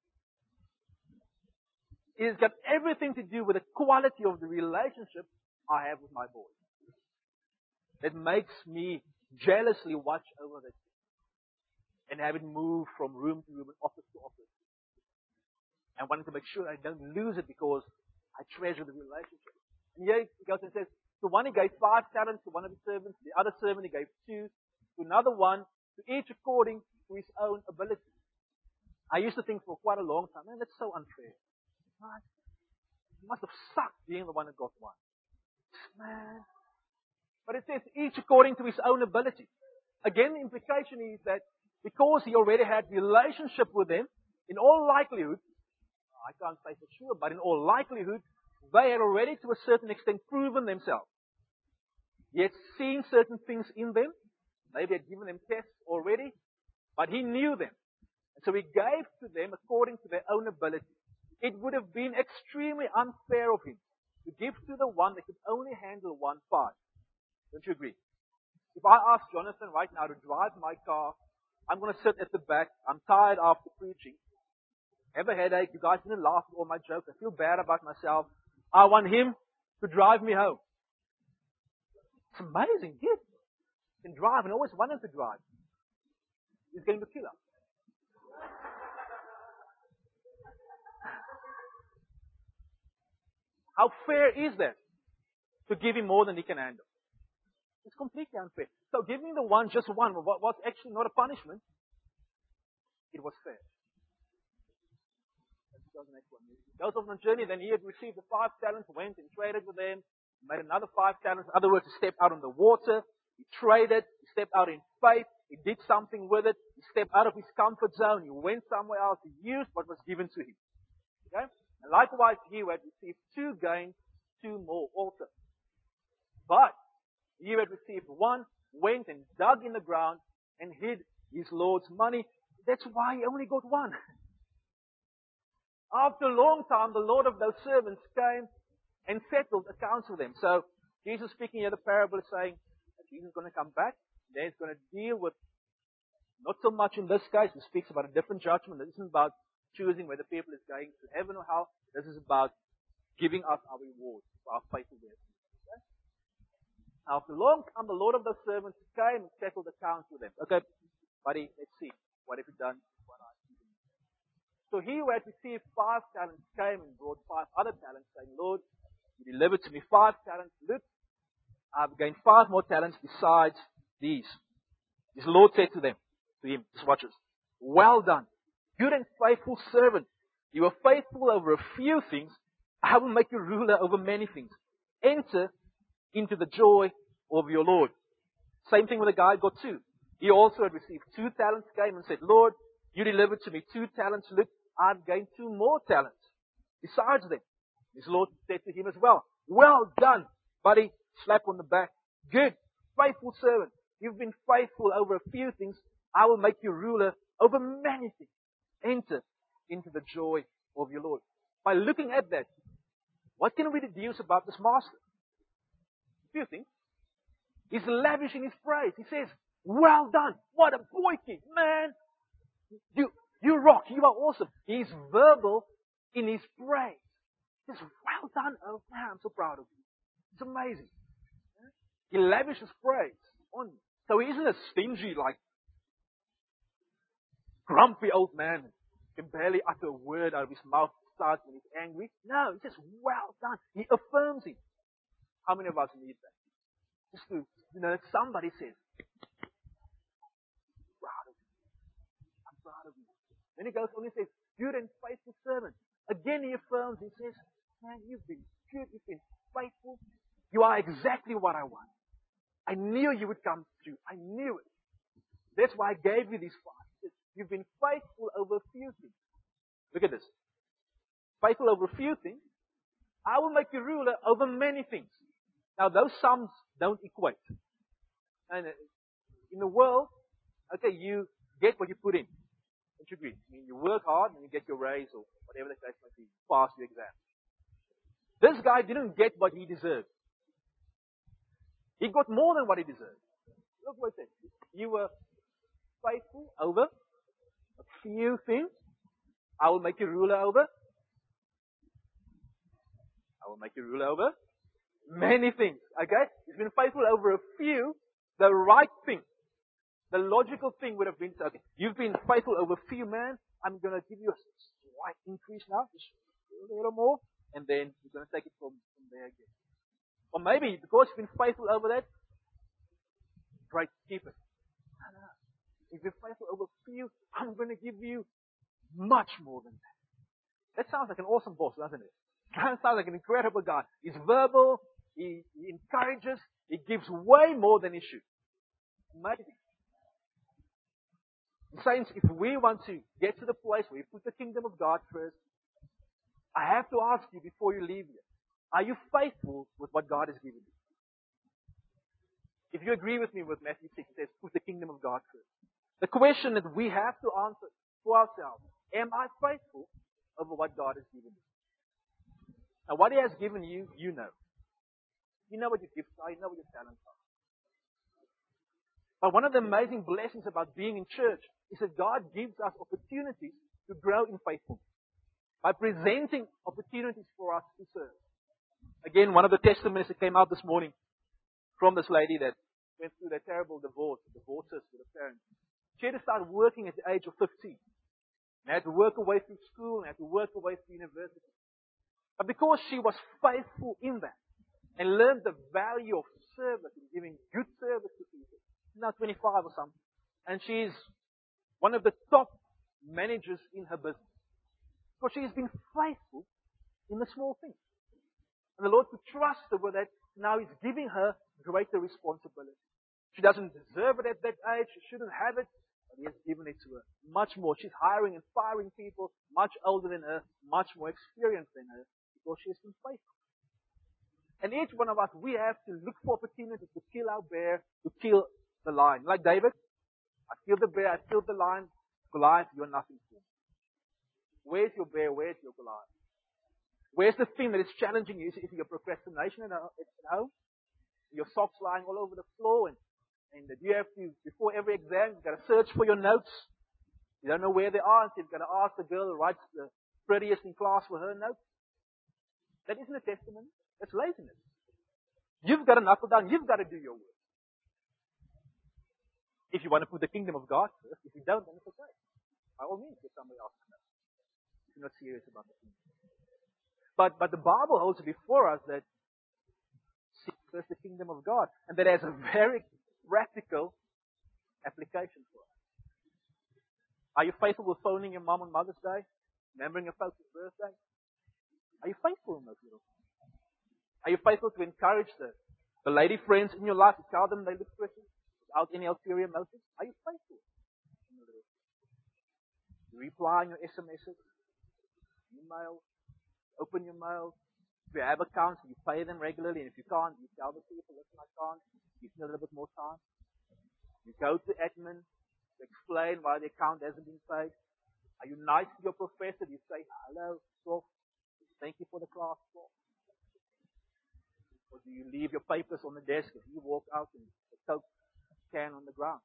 It's got everything to do with the quality of the relationship I have with my boy. It makes me jealously watch over that and have it move from room to room and office to office. And wanting to make sure I don't lose it because I treasure the relationship. And here he goes and says, to one he gave 5 talents to one of his servants, the other servant he gave 2, to another 1, to each according to his own ability. I used to think for quite a long time, man, that's so unfair. Right? It must have sucked being the one that got 1. Man. But it says each according to his own ability. Again, the implication is that because he already had relationship with them, in all likelihood, I can't say for sure, but in all likelihood, they had already to a certain extent proven themselves. He had seen certain things in them. Maybe had given them tests already, but he knew them. And so he gave to them according to their own ability. It would have been extremely unfair of him to give to the one that could only handle 1 part. Don't you agree? If I ask Jonathan right now to drive my car, I'm going to sit at the back. I'm tired after preaching. Have a headache. You guys didn't laugh at all my jokes. I feel bad about myself. I want him to drive me home. It's amazing gift. He can drive and I always wanted to drive. He's going to kill us. How fair is that? To give him more than he can handle. It's completely unfair. So giving the one just one was actually not a punishment. It was fair. Let's go to the next one. He goes off on a journey, then he had received the 5 talents, went and traded with them, made another 5 talents. In other words, he stepped out on the water, he traded, he stepped out in faith, he did something with it, he stepped out of his comfort zone, he went somewhere else, he used what was given to him. Okay? And likewise, he who had received 2 gained 2 more also. But he who had received 1 went and dug in the ground and hid his Lord's money. That's why he only got 1. After a long time, the Lord of those servants came and settled accounts with them. So, Jesus speaking here, the parable is saying that Jesus is going to come back. Then he's going to deal with, not so much in this case, he speaks about a different judgment. This isn't about choosing whether people is going to heaven or hell. This is about giving us our reward for our faithful work. Okay? After a long time, the Lord of those servants came and settled accounts with them. Okay, buddy, let's see. What have you done? So he who had received 5 talents came and brought 5 other talents, saying, Lord, you delivered to me 5 talents. Look, I've gained 5 more talents besides these. His Lord said to him, just watch this. Well done, good and faithful servant. You are faithful over a few things. I will make you ruler over many things. Enter into the joy of your Lord. Same thing with the guy who got 2. He also had received 2 talents, came and said, Lord, you delivered to me 2 talents. Look, I've gained 2 more talents besides them. His Lord said to him as well, well done, buddy. Slap on the back. Good, faithful servant. You've been faithful over a few things. I will make you ruler over many things. Enter into the joy of your Lord. By looking at that, what can we deduce about this master? A few things. He's lavish in his praise. He says, well done. What a boy kid, man. You rock. You are awesome. He's verbal in his praise. He says, well done. Oh man, I'm so proud of you. It's amazing. He lavishes praise on you. So he isn't a stingy, grumpy old man who can barely utter a word out of his mouth besides when he's angry. No, he says, well done. He affirms him. How many of us need that? Just to, that somebody says, proud of you. I'm proud of you. Then he goes on and says, good and faithful servant. Again he affirms, he says, man, you've been good, you've been faithful. You are exactly what I want. I knew you would come through. I knew it. That's why I gave you these 5. You've been faithful over a few things. Look at this. Faithful over a few things. I will make you ruler over many things. Now, those sums don't equate. And in the world, okay, you get what you put in. Don't you agree? I mean, you work hard and you get your raise or whatever the case might be. Pass your exam. This guy didn't get what he deserved. He got more than what he deserved. Look what it says. You were faithful over a few things. I will make you ruler over. I will make you ruler over many things. Okay? He's been faithful over a few. The right thing, the logical thing would have been, okay, you've been faithful over a few, man. I'm going to give you a slight increase now. Just a little more. And then you're going to take it from there again. Or maybe because you've been faithful over that, great, keep it. No. If you're faithful over a few, I'm going to give you much more than that. That sounds like an awesome boss, doesn't it? Sounds like an incredible guy. He's verbal, he encourages, he gives way more than he should. Amazing. Saints, if we want to get to the place where we put the kingdom of God first, I have to ask you before you leave here, are you faithful with what God has given you? If you agree with me with Matthew 6, it says, put the kingdom of God first. The question that we have to answer for ourselves, am I faithful over what God has given me? Now, what He has given you, you know. You know what your gifts are, you know what your talents are. But one of the amazing blessings about being in church is that God gives us opportunities to grow in faithfulness by presenting opportunities for us to serve. Again, one of the testimonies that came out this morning from this lady that went through that terrible divorces with her parents. She had to start working at the age of 15. And had to work her way through school and had to work her way through university. But because she was faithful in that and learned the value of service and giving good service to people, she's now 25 or something, and she's one of the top managers in her business. Because she has been faithful in the small things. And the Lord could trust her with that. Now He's giving her greater responsibility. She doesn't deserve it at that age. She shouldn't have it. But He has given it to her. Much more. She's hiring and firing people much older than her, much more experienced than her, because she has been faithful. And each one of us, we have to look for opportunities to kill our bear, to kill the lion. Like David, I killed the bear, I killed the lion. Goliath, you're nothing for me. Where's your bear? Where's your Goliath? Where's the thing that is challenging you? Is it your procrastination at home? Your socks lying all over the floor, and you have to, before every exam, you've got to search for your notes. You don't know where they are, so you've got to ask the girl who writes the prettiest in class for her notes. That isn't a testimony. That's laziness. You've got to knuckle down. You've got to do your work. If you want to put the kingdom of God first, if you don't, then it's okay. By all means, get somebody else to know. If you're not serious about the kingdom. But the Bible holds before us that seek first the kingdom of God. And that has a very practical application for us. Are you faithful with phoning your mom on Mother's Day? Remembering your folks' birthday? Are you faithful in those little things? Are you faithful to encourage the lady friends in your life to tell them they look pretty without any ulterior motives? Are you faithful in the little things? You reply on your SMSs, emails, open your mail. If you have accounts, you pay them regularly. And if you can't, you tell the people, listen, I can't. Give me a little bit more time. You go to admin to explain why the account hasn't been paid. Are you nice to your professor? Do you say, hello, prof, thank you for the class, prof? Or do you leave your papers on the desk and you walk out and the Coke can on the ground?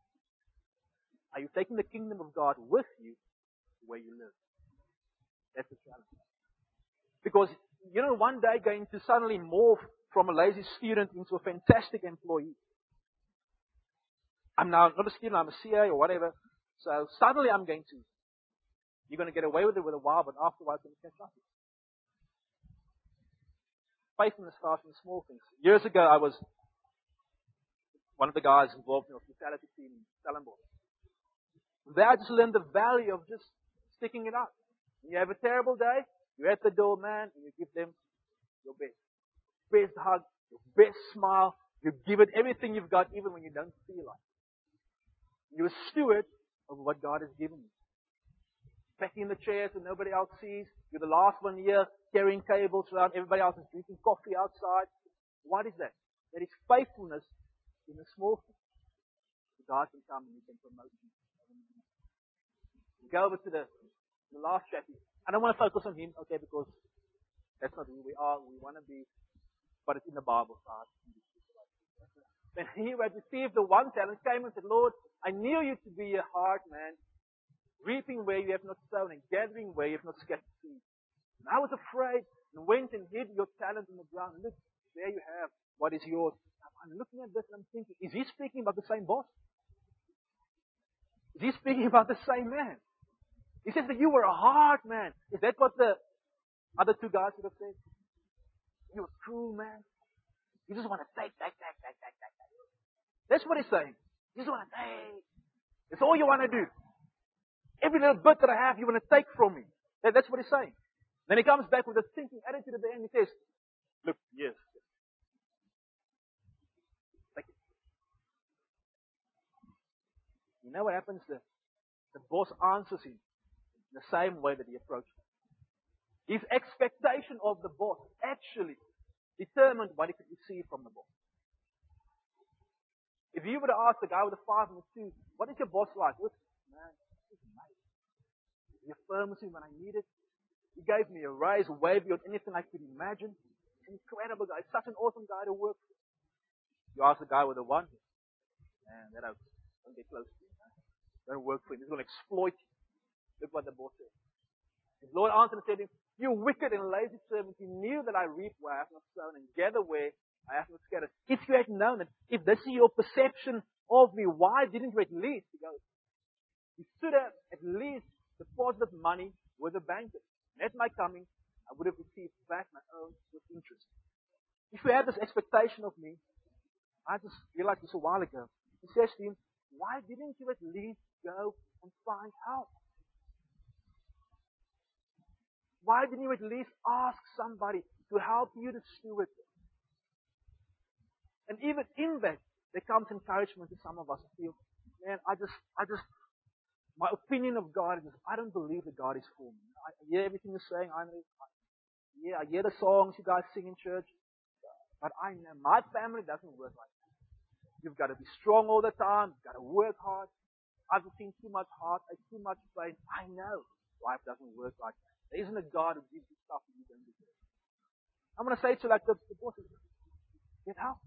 Are you taking the kingdom of God with you where you live? That's the challenge. Because, one day going to suddenly morph from a lazy student into a fantastic employee. I'm now not a student, I'm a CA or whatever. So suddenly you're going to get away with it with a while, but afterwards you're going to catch up. Faithfulness starts in small things. Years ago, I was one of the guys involved in the hospitality team in Stellenbosch. There I just learned the value of just sticking it out. When you have a terrible day, you're at the door, man, and you give them your best. Best hug, your best smile. You give it everything you've got, even when you don't feel like it. You're a steward of what God has given you. Packing in the chairs when nobody else sees. You're the last one here, carrying cables around. Everybody else is drinking coffee outside. What is that? That is faithfulness in the small things. God can come and He can promote you. We go over to the last chapter. I don't want to focus on him, okay, because that's not who we are. We want to be, but it's in the Bible. Then he who had received the one talent came and said, Lord, I knew you to be a hard man, reaping where you have not sown and gathering where you have not scattered seed. And I was afraid and went and hid your talent in the ground. And look, there you have what is yours. I'm looking at this and I'm thinking, is he speaking about the same boss? Is he speaking about the same man? He says that you were a hard man. Is that what the other two guys would have said? You're a cruel man. You just want to take. That's what he's saying. You just want to take. That's all you want to do. Every little bit that I have, you want to take from me. That's what he's saying. Then he comes back with a thinking attitude at the end. He says, look, yes. Take it. You know what happens? The boss answers him in the same way that he approached him. His expectation of the boss actually determined what he could receive from the boss. If you were to ask the guy with the 5 and the 2, what is your boss like? Look, man, he's amazing. He affirms me when I need it. He gave me a raise way beyond anything I could imagine. He's an incredible guy. He's such an awesome guy to work for. You ask the guy with the 1, man, don't get close to him. Man. Don't work for him. He's going to exploit you. Look what the boss said. His Lord answered and said to him, you wicked and lazy servant, you knew that I reap where I have not sown and gather where I have not scattered. If you had known it, if this is your perception of me, why didn't you at least, you should have at least deposited money with the bankers. And at my coming, I would have received back my own with interest. If you had this expectation of me, I just realized this a while ago. He says to him, why didn't you at least go and find out? Why didn't you at least ask somebody to help you to steward it? And even in that, there comes encouragement to some of us. I feel, man, my opinion of God is, I don't believe that God is for me. I hear everything you're saying. I hear the songs you guys sing in church. But I know my family doesn't work like that. You've got to be strong all the time. You've got to work hard. I've seen too much heartache, too much pain. I know life doesn't work like that. There isn't a God who gives you stuff that you don't deserve. I'm going to say to you like the bosses, get help.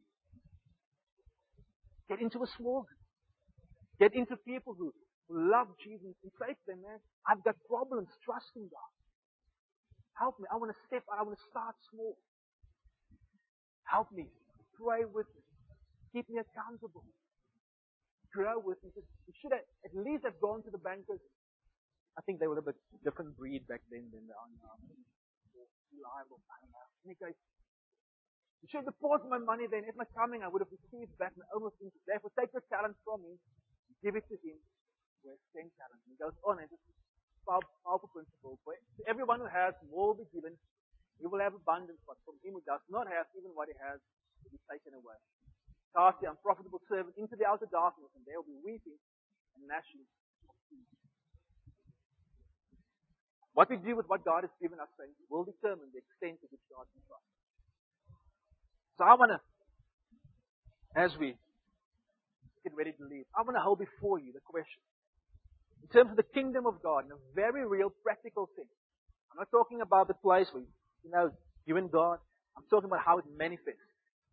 Get into a small group. Get into people who love Jesus and say to them, man, I've got problems trusting God. Help me. I want to step out. I want to start small. Help me. Pray with me. Keep me accountable. Grow with me. You should have at least have gone to the bankers. I think they were a bit different breed back then than they are now. Reliable. And he goes, you should have deposited my money then. At my coming, I would have received back my own interest. Therefore, take your talent from me, give it to him, who has 10 talents. And he goes on, and it's a powerful principle. For everyone who has more will be given. He will have abundance, but from him who does not have, even what he has will be taken away. Cast the unprofitable servant into the outer darkness, and there will be weeping and gnashing of teeth. What we do with what God has given us will determine the extent to which God can trust. So I want to, as we get ready to leave, I want to hold before you the question. In terms of the kingdom of God, in a very real, practical sense. I'm not talking about the place where, you and God. I'm talking about how it manifests.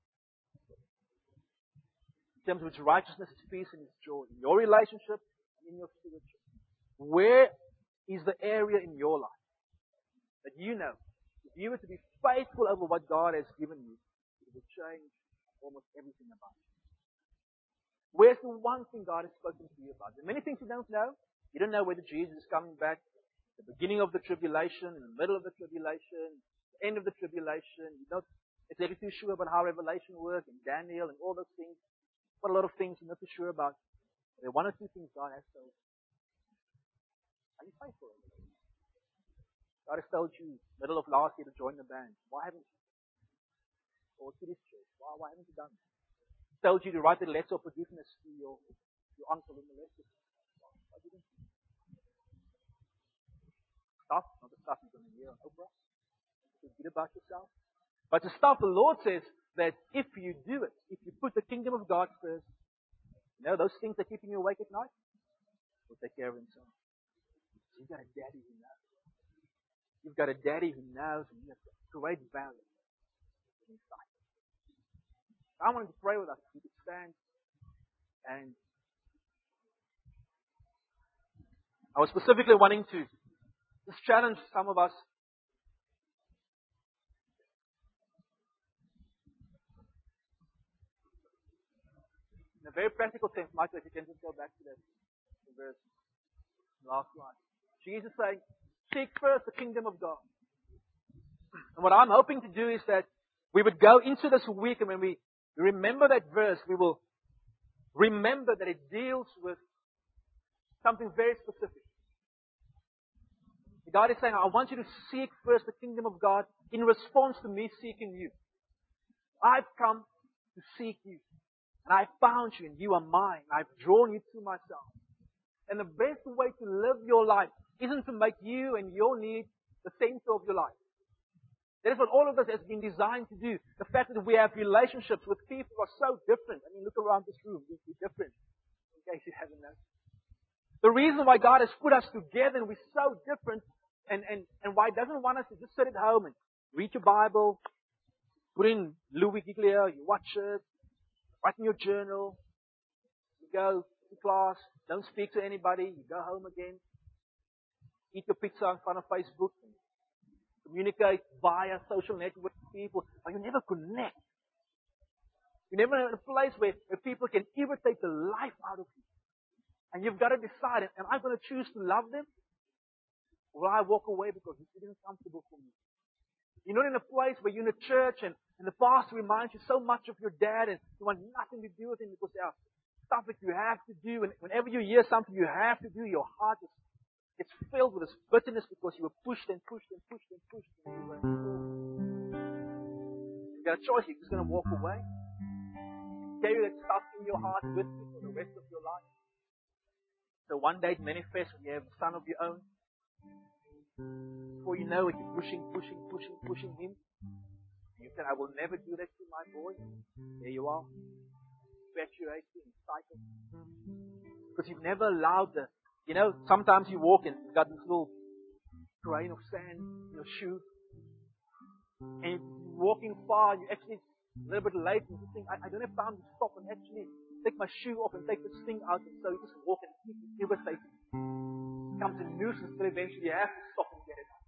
In terms of its righteousness, its peace, and its joy. In your relationship and in your stewardship. Where is the area in your life that if you were to be faithful over what God has given you, it will change almost everything about you? Where's the one thing God has spoken to you about? There are many things you don't know. You don't know whether Jesus is coming back at the beginning of the tribulation, in the middle of the tribulation, the end of the tribulation. You're not exactly too sure about how Revelation works, and Daniel, and all those things. But a lot of things you're not too sure about. There are one or two things God has told you. Are you faithful? God has told you, middle of last year, to join the band. Why haven't you? Or to this church. Why haven't you done that? told you to write a letter of forgiveness to your uncle who molested you. Why didn't you? Stuff, not the stuff you're going to hear on Oprah. Forget about yourself. But the stuff the Lord says that if you do it, if you put the kingdom of God first, those things that are keeping you awake at night, will take care of himself. You've got a daddy who knows. You've got a daddy who knows, and you have great value inside. I wanted to pray with us. We could stand, and I was specifically wanting to just challenge some of us. In a very practical sense, Michael, if you can just go back to that verse, last line. Jesus saying, seek first the kingdom of God. And what I'm hoping to do is that we would go into this week, and when we remember that verse, we will remember that it deals with something very specific. God is saying, I want you to seek first the kingdom of God in response to me seeking you. I've come to seek you. And I found you, and you are mine. I've drawn you to myself. And the best way to live your life isn't to make you and your needs the center of your life. That is what all of us has been designed to do. The fact that we have relationships with people who are so different. I mean, look around this room. We're different. In case you haven't noticed. The reason why God has put us together and we're so different, and why He doesn't want us to just sit at home and read your Bible, put in Louis Giglio, you watch it, write in your journal, you go to class, don't speak to anybody, you go home again, eat your pizza in front of Facebook, communicate via social networks with people, but you never connect. You're never in a place where people can irritate the life out of you. And you've got to decide, am I going to choose to love them? Or will I walk away because it's uncomfortable for me? You're not in a place where you're in a church and the pastor reminds you so much of your dad and you want nothing to do with him because there are stuff that you have to do. And whenever you hear something you have to do, your heart gets filled with this bitterness because you were pushed and pushed and pushed and pushed. And you've got a choice. You're just going to walk away. Carry that stuff in your heart with you for the rest of your life. So one day it manifests when you have a son of your own. Before you know it, you're pushing him. You say, I will never do that to my boy. There you are. Perpetuating the cycle. Because you've never allowed sometimes you walk and you've got this little grain of sand in your shoe. And you're walking far and you're actually a little bit late and you think, I don't have time to stop and actually take my shoe off and take this thing out. And so you just walk and keep irritating. It becomes a nuisance until eventually you have to stop and get it out.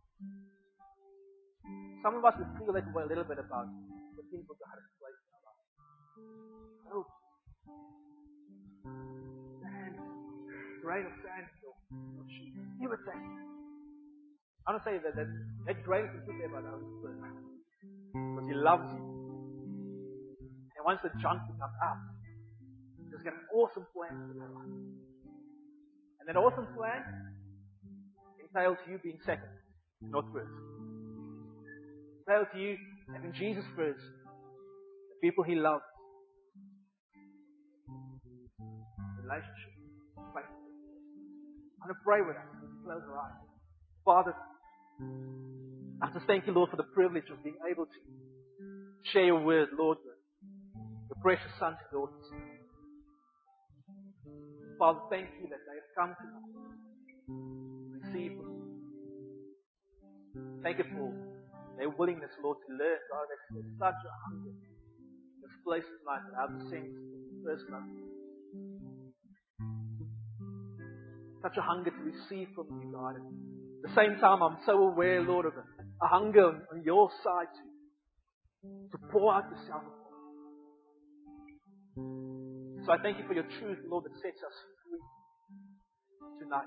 Some of us will feel that way a little bit about the things of God has placed in our lives. Oh, sand, grain of sand in your shoe. Irritating. I don't say that grain is put there by the Holy Spirit. Because He loves you. And once the junk comes out, He's got an awesome plan for your life. And that awesome plan entails you being second, not first. It entails you having Jesus first, the people He loves, relationship, faith. I'm going to pray with us as we close our eyes. Father, I just thank you, Lord, for the privilege of being able to share your word, Lord, with your precious sons and daughters. Father, thank you that they have come to us to receive from you. Thank you for their willingness, Lord, to learn. God, there's such a hunger in this place tonight that I have the sense of first love. Such a hunger to receive from you, God. And at the same time, I'm so aware, Lord, of a hunger on your side to pour out yourself upon us. So I thank you for your truth, Lord, that sets us free tonight.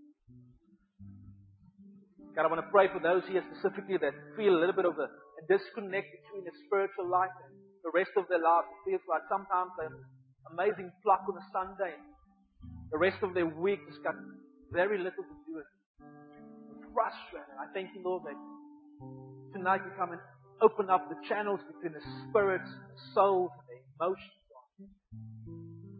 God, I want to pray for those here specifically that feel a little bit of a disconnect between their spiritual life and the rest of their life. It feels like sometimes they're amazing pluck on a Sunday. The rest of their week has got very little to do with it. It's frustrating. I thank you, Lord, that tonight you come and open up the channels between the spirits, the souls, and the emotions, God.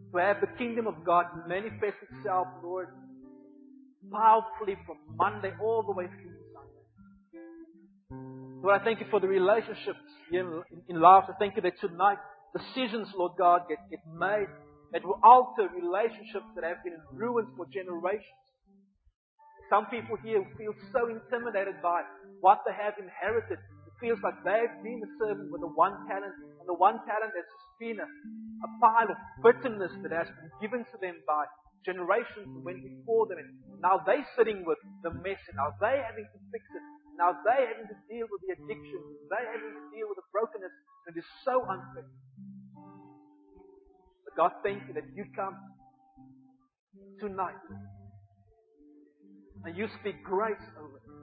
To have the kingdom of God manifest itself, Lord, powerfully from Monday all the way through to Sunday. Lord, I thank you for the relationships here in life. I thank you that tonight decisions, Lord God, get made that will alter relationships that have been in ruins for generations. Some people here feel so intimidated by what they have inherited. It feels like they've been a servant with the one talent, and the one talent has just been a pile of bitterness that has been given to them by generations that went before them. And now they're sitting with the mess, and now they're having to fix it. Now they're having to deal with the addiction. They're having to deal with the brokenness. And it is so unfair. But God, thank you that you come tonight and you speak grace over it.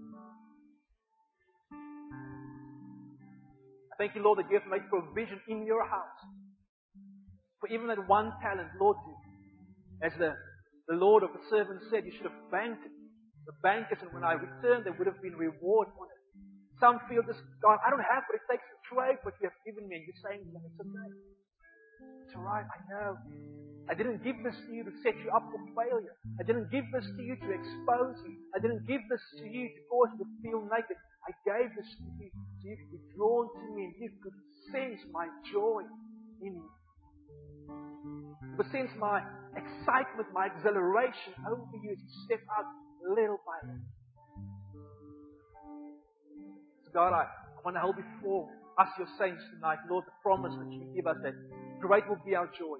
I thank you, Lord, that you have made provision in your house for even that one talent, Lord. As the Lord of the servant said, you should have banked it. The bankers, and when I returned, there would have been reward on it. Some feel this, God, I don't have what it takes to trade what you have given me. And you're saying, it's okay. It's alright, I know. I didn't give this to you to set you up for failure. I didn't give this to you to expose you. I didn't give this to you to cause you to feel naked. I gave this to you so you could be drawn to me and you could sense my joy in you. You could sense my excitement, my exhilaration over you as you step out little by little. So God, I want to hold before us, your saints, tonight, Lord, the promise that you give us that great will be our joy.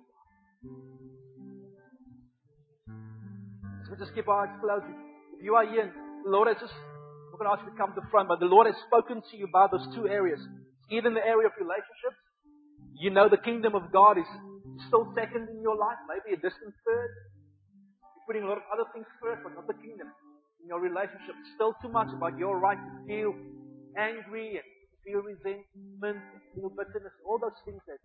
So we just keep our eyes closed. If you are here, the Lord has just, I'm going to ask you to come to the front, but the Lord has spoken to you about those two areas. Either in the area of relationships, you know the kingdom of God is still second in your life, maybe a distant third. You're putting a lot of other things first, but not the kingdom. In your relationship, still too much about your right to feel angry and feel resentment, and feel bitterness, all those things that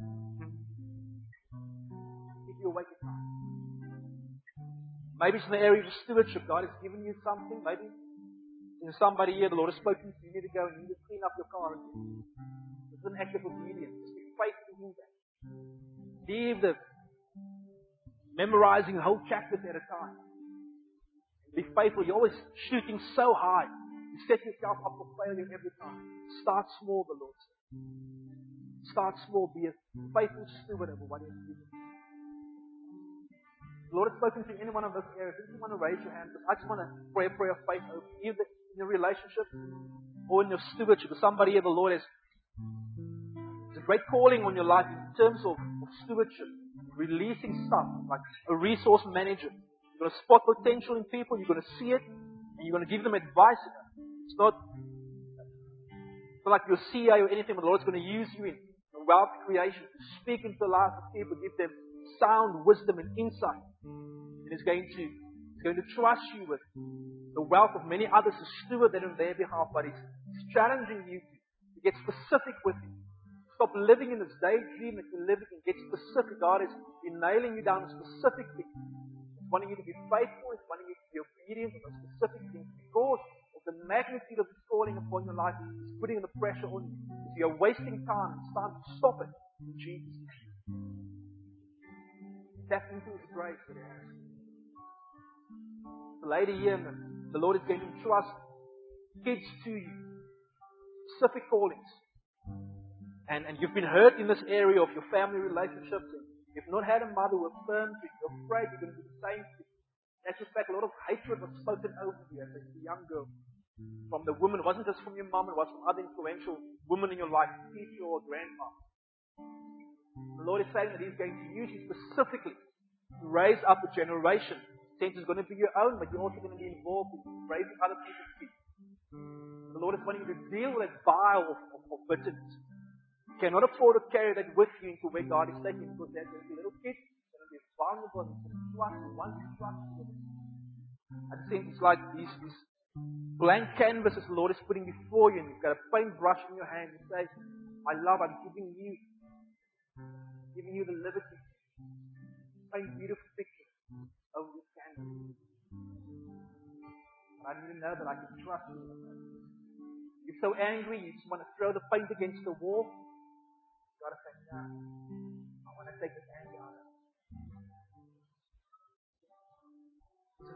keep you awake at night. Maybe it's in the area of stewardship. God has given you something. Maybe there's somebody here, the Lord has spoken to you. You need to go and you need to clean up your car again. This is an act of obedience. Just be faithful in that. Leave the memorizing whole chapters at a time. Be faithful. You're always shooting so high. You set yourself up for failure every time. Start small, the Lord says. Start small. Be a faithful steward over what He has given you. The Lord has spoken to any one of those areas. If you want to raise your hand, I just want to pray a prayer of faith over you, either in your relationship or in your stewardship. If somebody here, the Lord has a great calling on your life in terms of stewardship, releasing stuff like a resource manager. You're going to spot potential in people. You're going to see it, and you're going to give them advice. It's not like you're a CEO or anything, but the Lord's going to use you in wealth creation to speak into the lives of people, give them sound wisdom and insight. And He's going to trust you with the wealth of many others to steward that on their behalf. But He's challenging you to get specific with Him. Stop living in this daydream that you're living and get specific. God is nailing you down to specific things. He's wanting you to be faithful. He's wanting you to be obedient to those specific things because of the magnitude of His calling upon your life. He's putting the pressure on you. If you're wasting time, it's time to stop it in Jesus' name. Tap into His grace that He has. The lady here, the Lord is going to trust kids to you. Specific callings. And you've been hurt in this area of your family relationships. And you've not had a mother who affirms you. You're afraid you're going to do the same thing. In actual fact, a lot of hatred was spoken over you as a young girl. From the woman. It wasn't just from your mom. It was from other influential women in your life. Teacher or grandma. The Lord is saying that He's going to use you specifically to raise up a generation. Sense is going to be your own, but you're also going to be involved in raising other people's kids. The Lord is wanting you to deal with that vial of bitterness. You cannot afford to carry that with you into where God is taking you, because there's going to be little kids, they're going to be vulnerable, and they're going to trust you, want to trust you. I just think it's like these blank canvases the Lord is putting before you, and you've got a paintbrush in your hand and say, I'm giving you the liberty to paint beautiful pictures over this canvas. But I need to know that I can trust you. You're so angry, you just want to throw the paint against the wall. You've got to say, no, I want to take this anger out of it.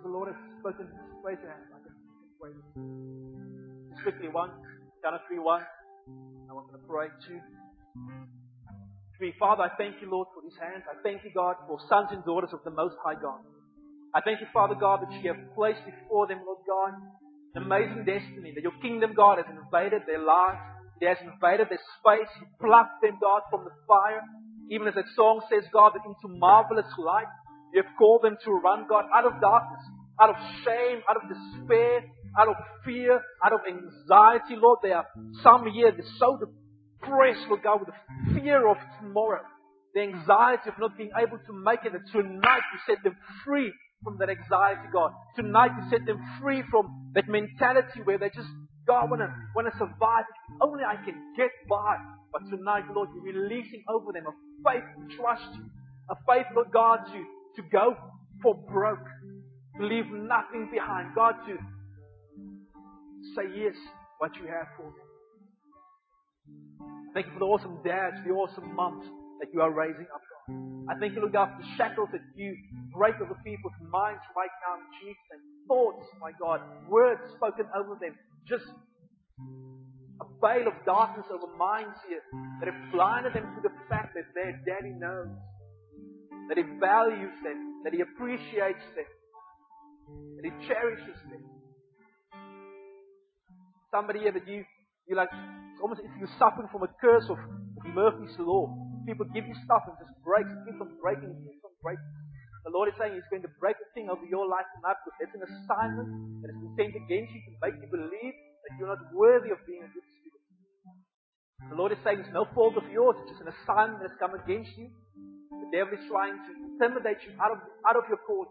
the Lord has spoken, raise your hand. I can pray. Just quickly, 1, count of 3, 1. I want to pray 2, 3. Father, I thank you, Lord, for these hands. I thank you, God, for sons and daughters of the Most High God. I thank you, Father God, that you have placed before them, Lord God, an amazing destiny, that your kingdom, God, has invaded their lives. It has invaded their space. You plucked them, God, from the fire. Even as that song says, God, that into marvelous light. You have called them to run, God, out of darkness, out of shame, out of despair, out of fear, out of anxiety, Lord. There are some here that are so depressed, Lord God, with the fear of tomorrow. The anxiety of not being able to make it. And tonight you set them free from that anxiety, God. Tonight you set them free from that mentality where they just, God, want to survive. If only I can get by. But tonight, Lord, you're releasing over them a faith to trust you. A faith, Lord God, to go for broke. To leave nothing behind. God, to say yes, what you have for them. Thank you for the awesome dads, the awesome moms that you are raising up, God. I thank you, Lord God, for the shackles that you break over people's minds right now, Jesus, and thoughts, my God, words spoken over them. Just a veil of darkness over minds here that have blinded them to the fact that their daddy knows, that he values them, that he appreciates them, that he cherishes them. Somebody here that you're like, it's almost as if you're suffering from a curse of Murphy's Law. People give you stuff and it just breaks. It keeps on breaking. It keeps on breaking. The Lord is saying He's going to break the thing over your life tonight because it's an assignment that has been sent against you to make you believe that you're not worthy of being a good student. The Lord is saying it's no fault of yours. It's just an assignment that has come against you. The devil is trying to intimidate you out of your calling.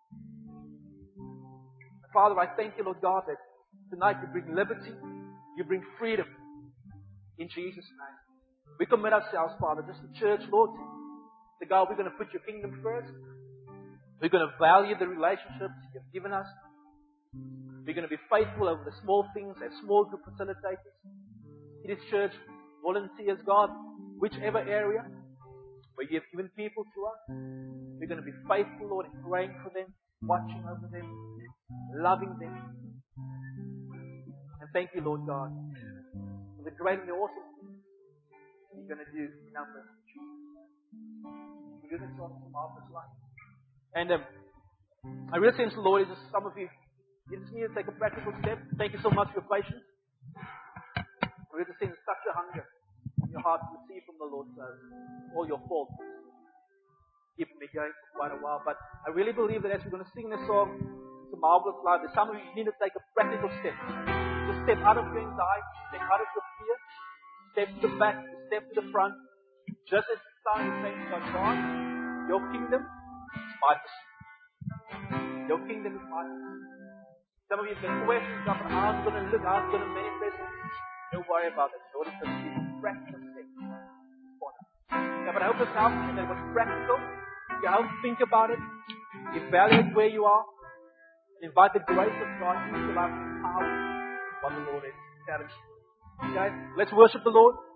Father, I thank you, Lord God, that tonight you bring liberty. You bring freedom. In Jesus' name. We commit ourselves, Father, just the church, Lord. To God, we're going to put your kingdom first. We're going to value the relationships you've given us. We're going to be faithful over the small things as small group facilitators. In this church, volunteers, God, whichever area where you have given people to us. We're going to be faithful, Lord, in praying for them, watching over them, loving them. And thank you, Lord God, for the great and the awesome things you're going to do in our midst. We're going to talk some marvelous life. And I really sense the Lord is just some of you just need to take a practical step. Thank you so much for your patience. I really sense such a hunger in your heart to receive from the Lord. So all your faults keep me going for quite a while. But I really believe that as we're going to sing this song, it's a marvelous life. There's some of you need to take a practical step. Just step out of your anxiety, step out of your fear, step to the back, step to the front. Just as the song is saying to God, your kingdom is my pursuit. Your kingdom is my pursuit. Some of you have got questions about how it's going to look, how it's going to manifest. Don't worry about it. Lord is going to give you practical steps. Yeah, but I hope this helps you, that it was practical. You help think about it, evaluate where you are, invite the grace of God into your life and power what the Lord is telling you. Okay? Let's worship the Lord.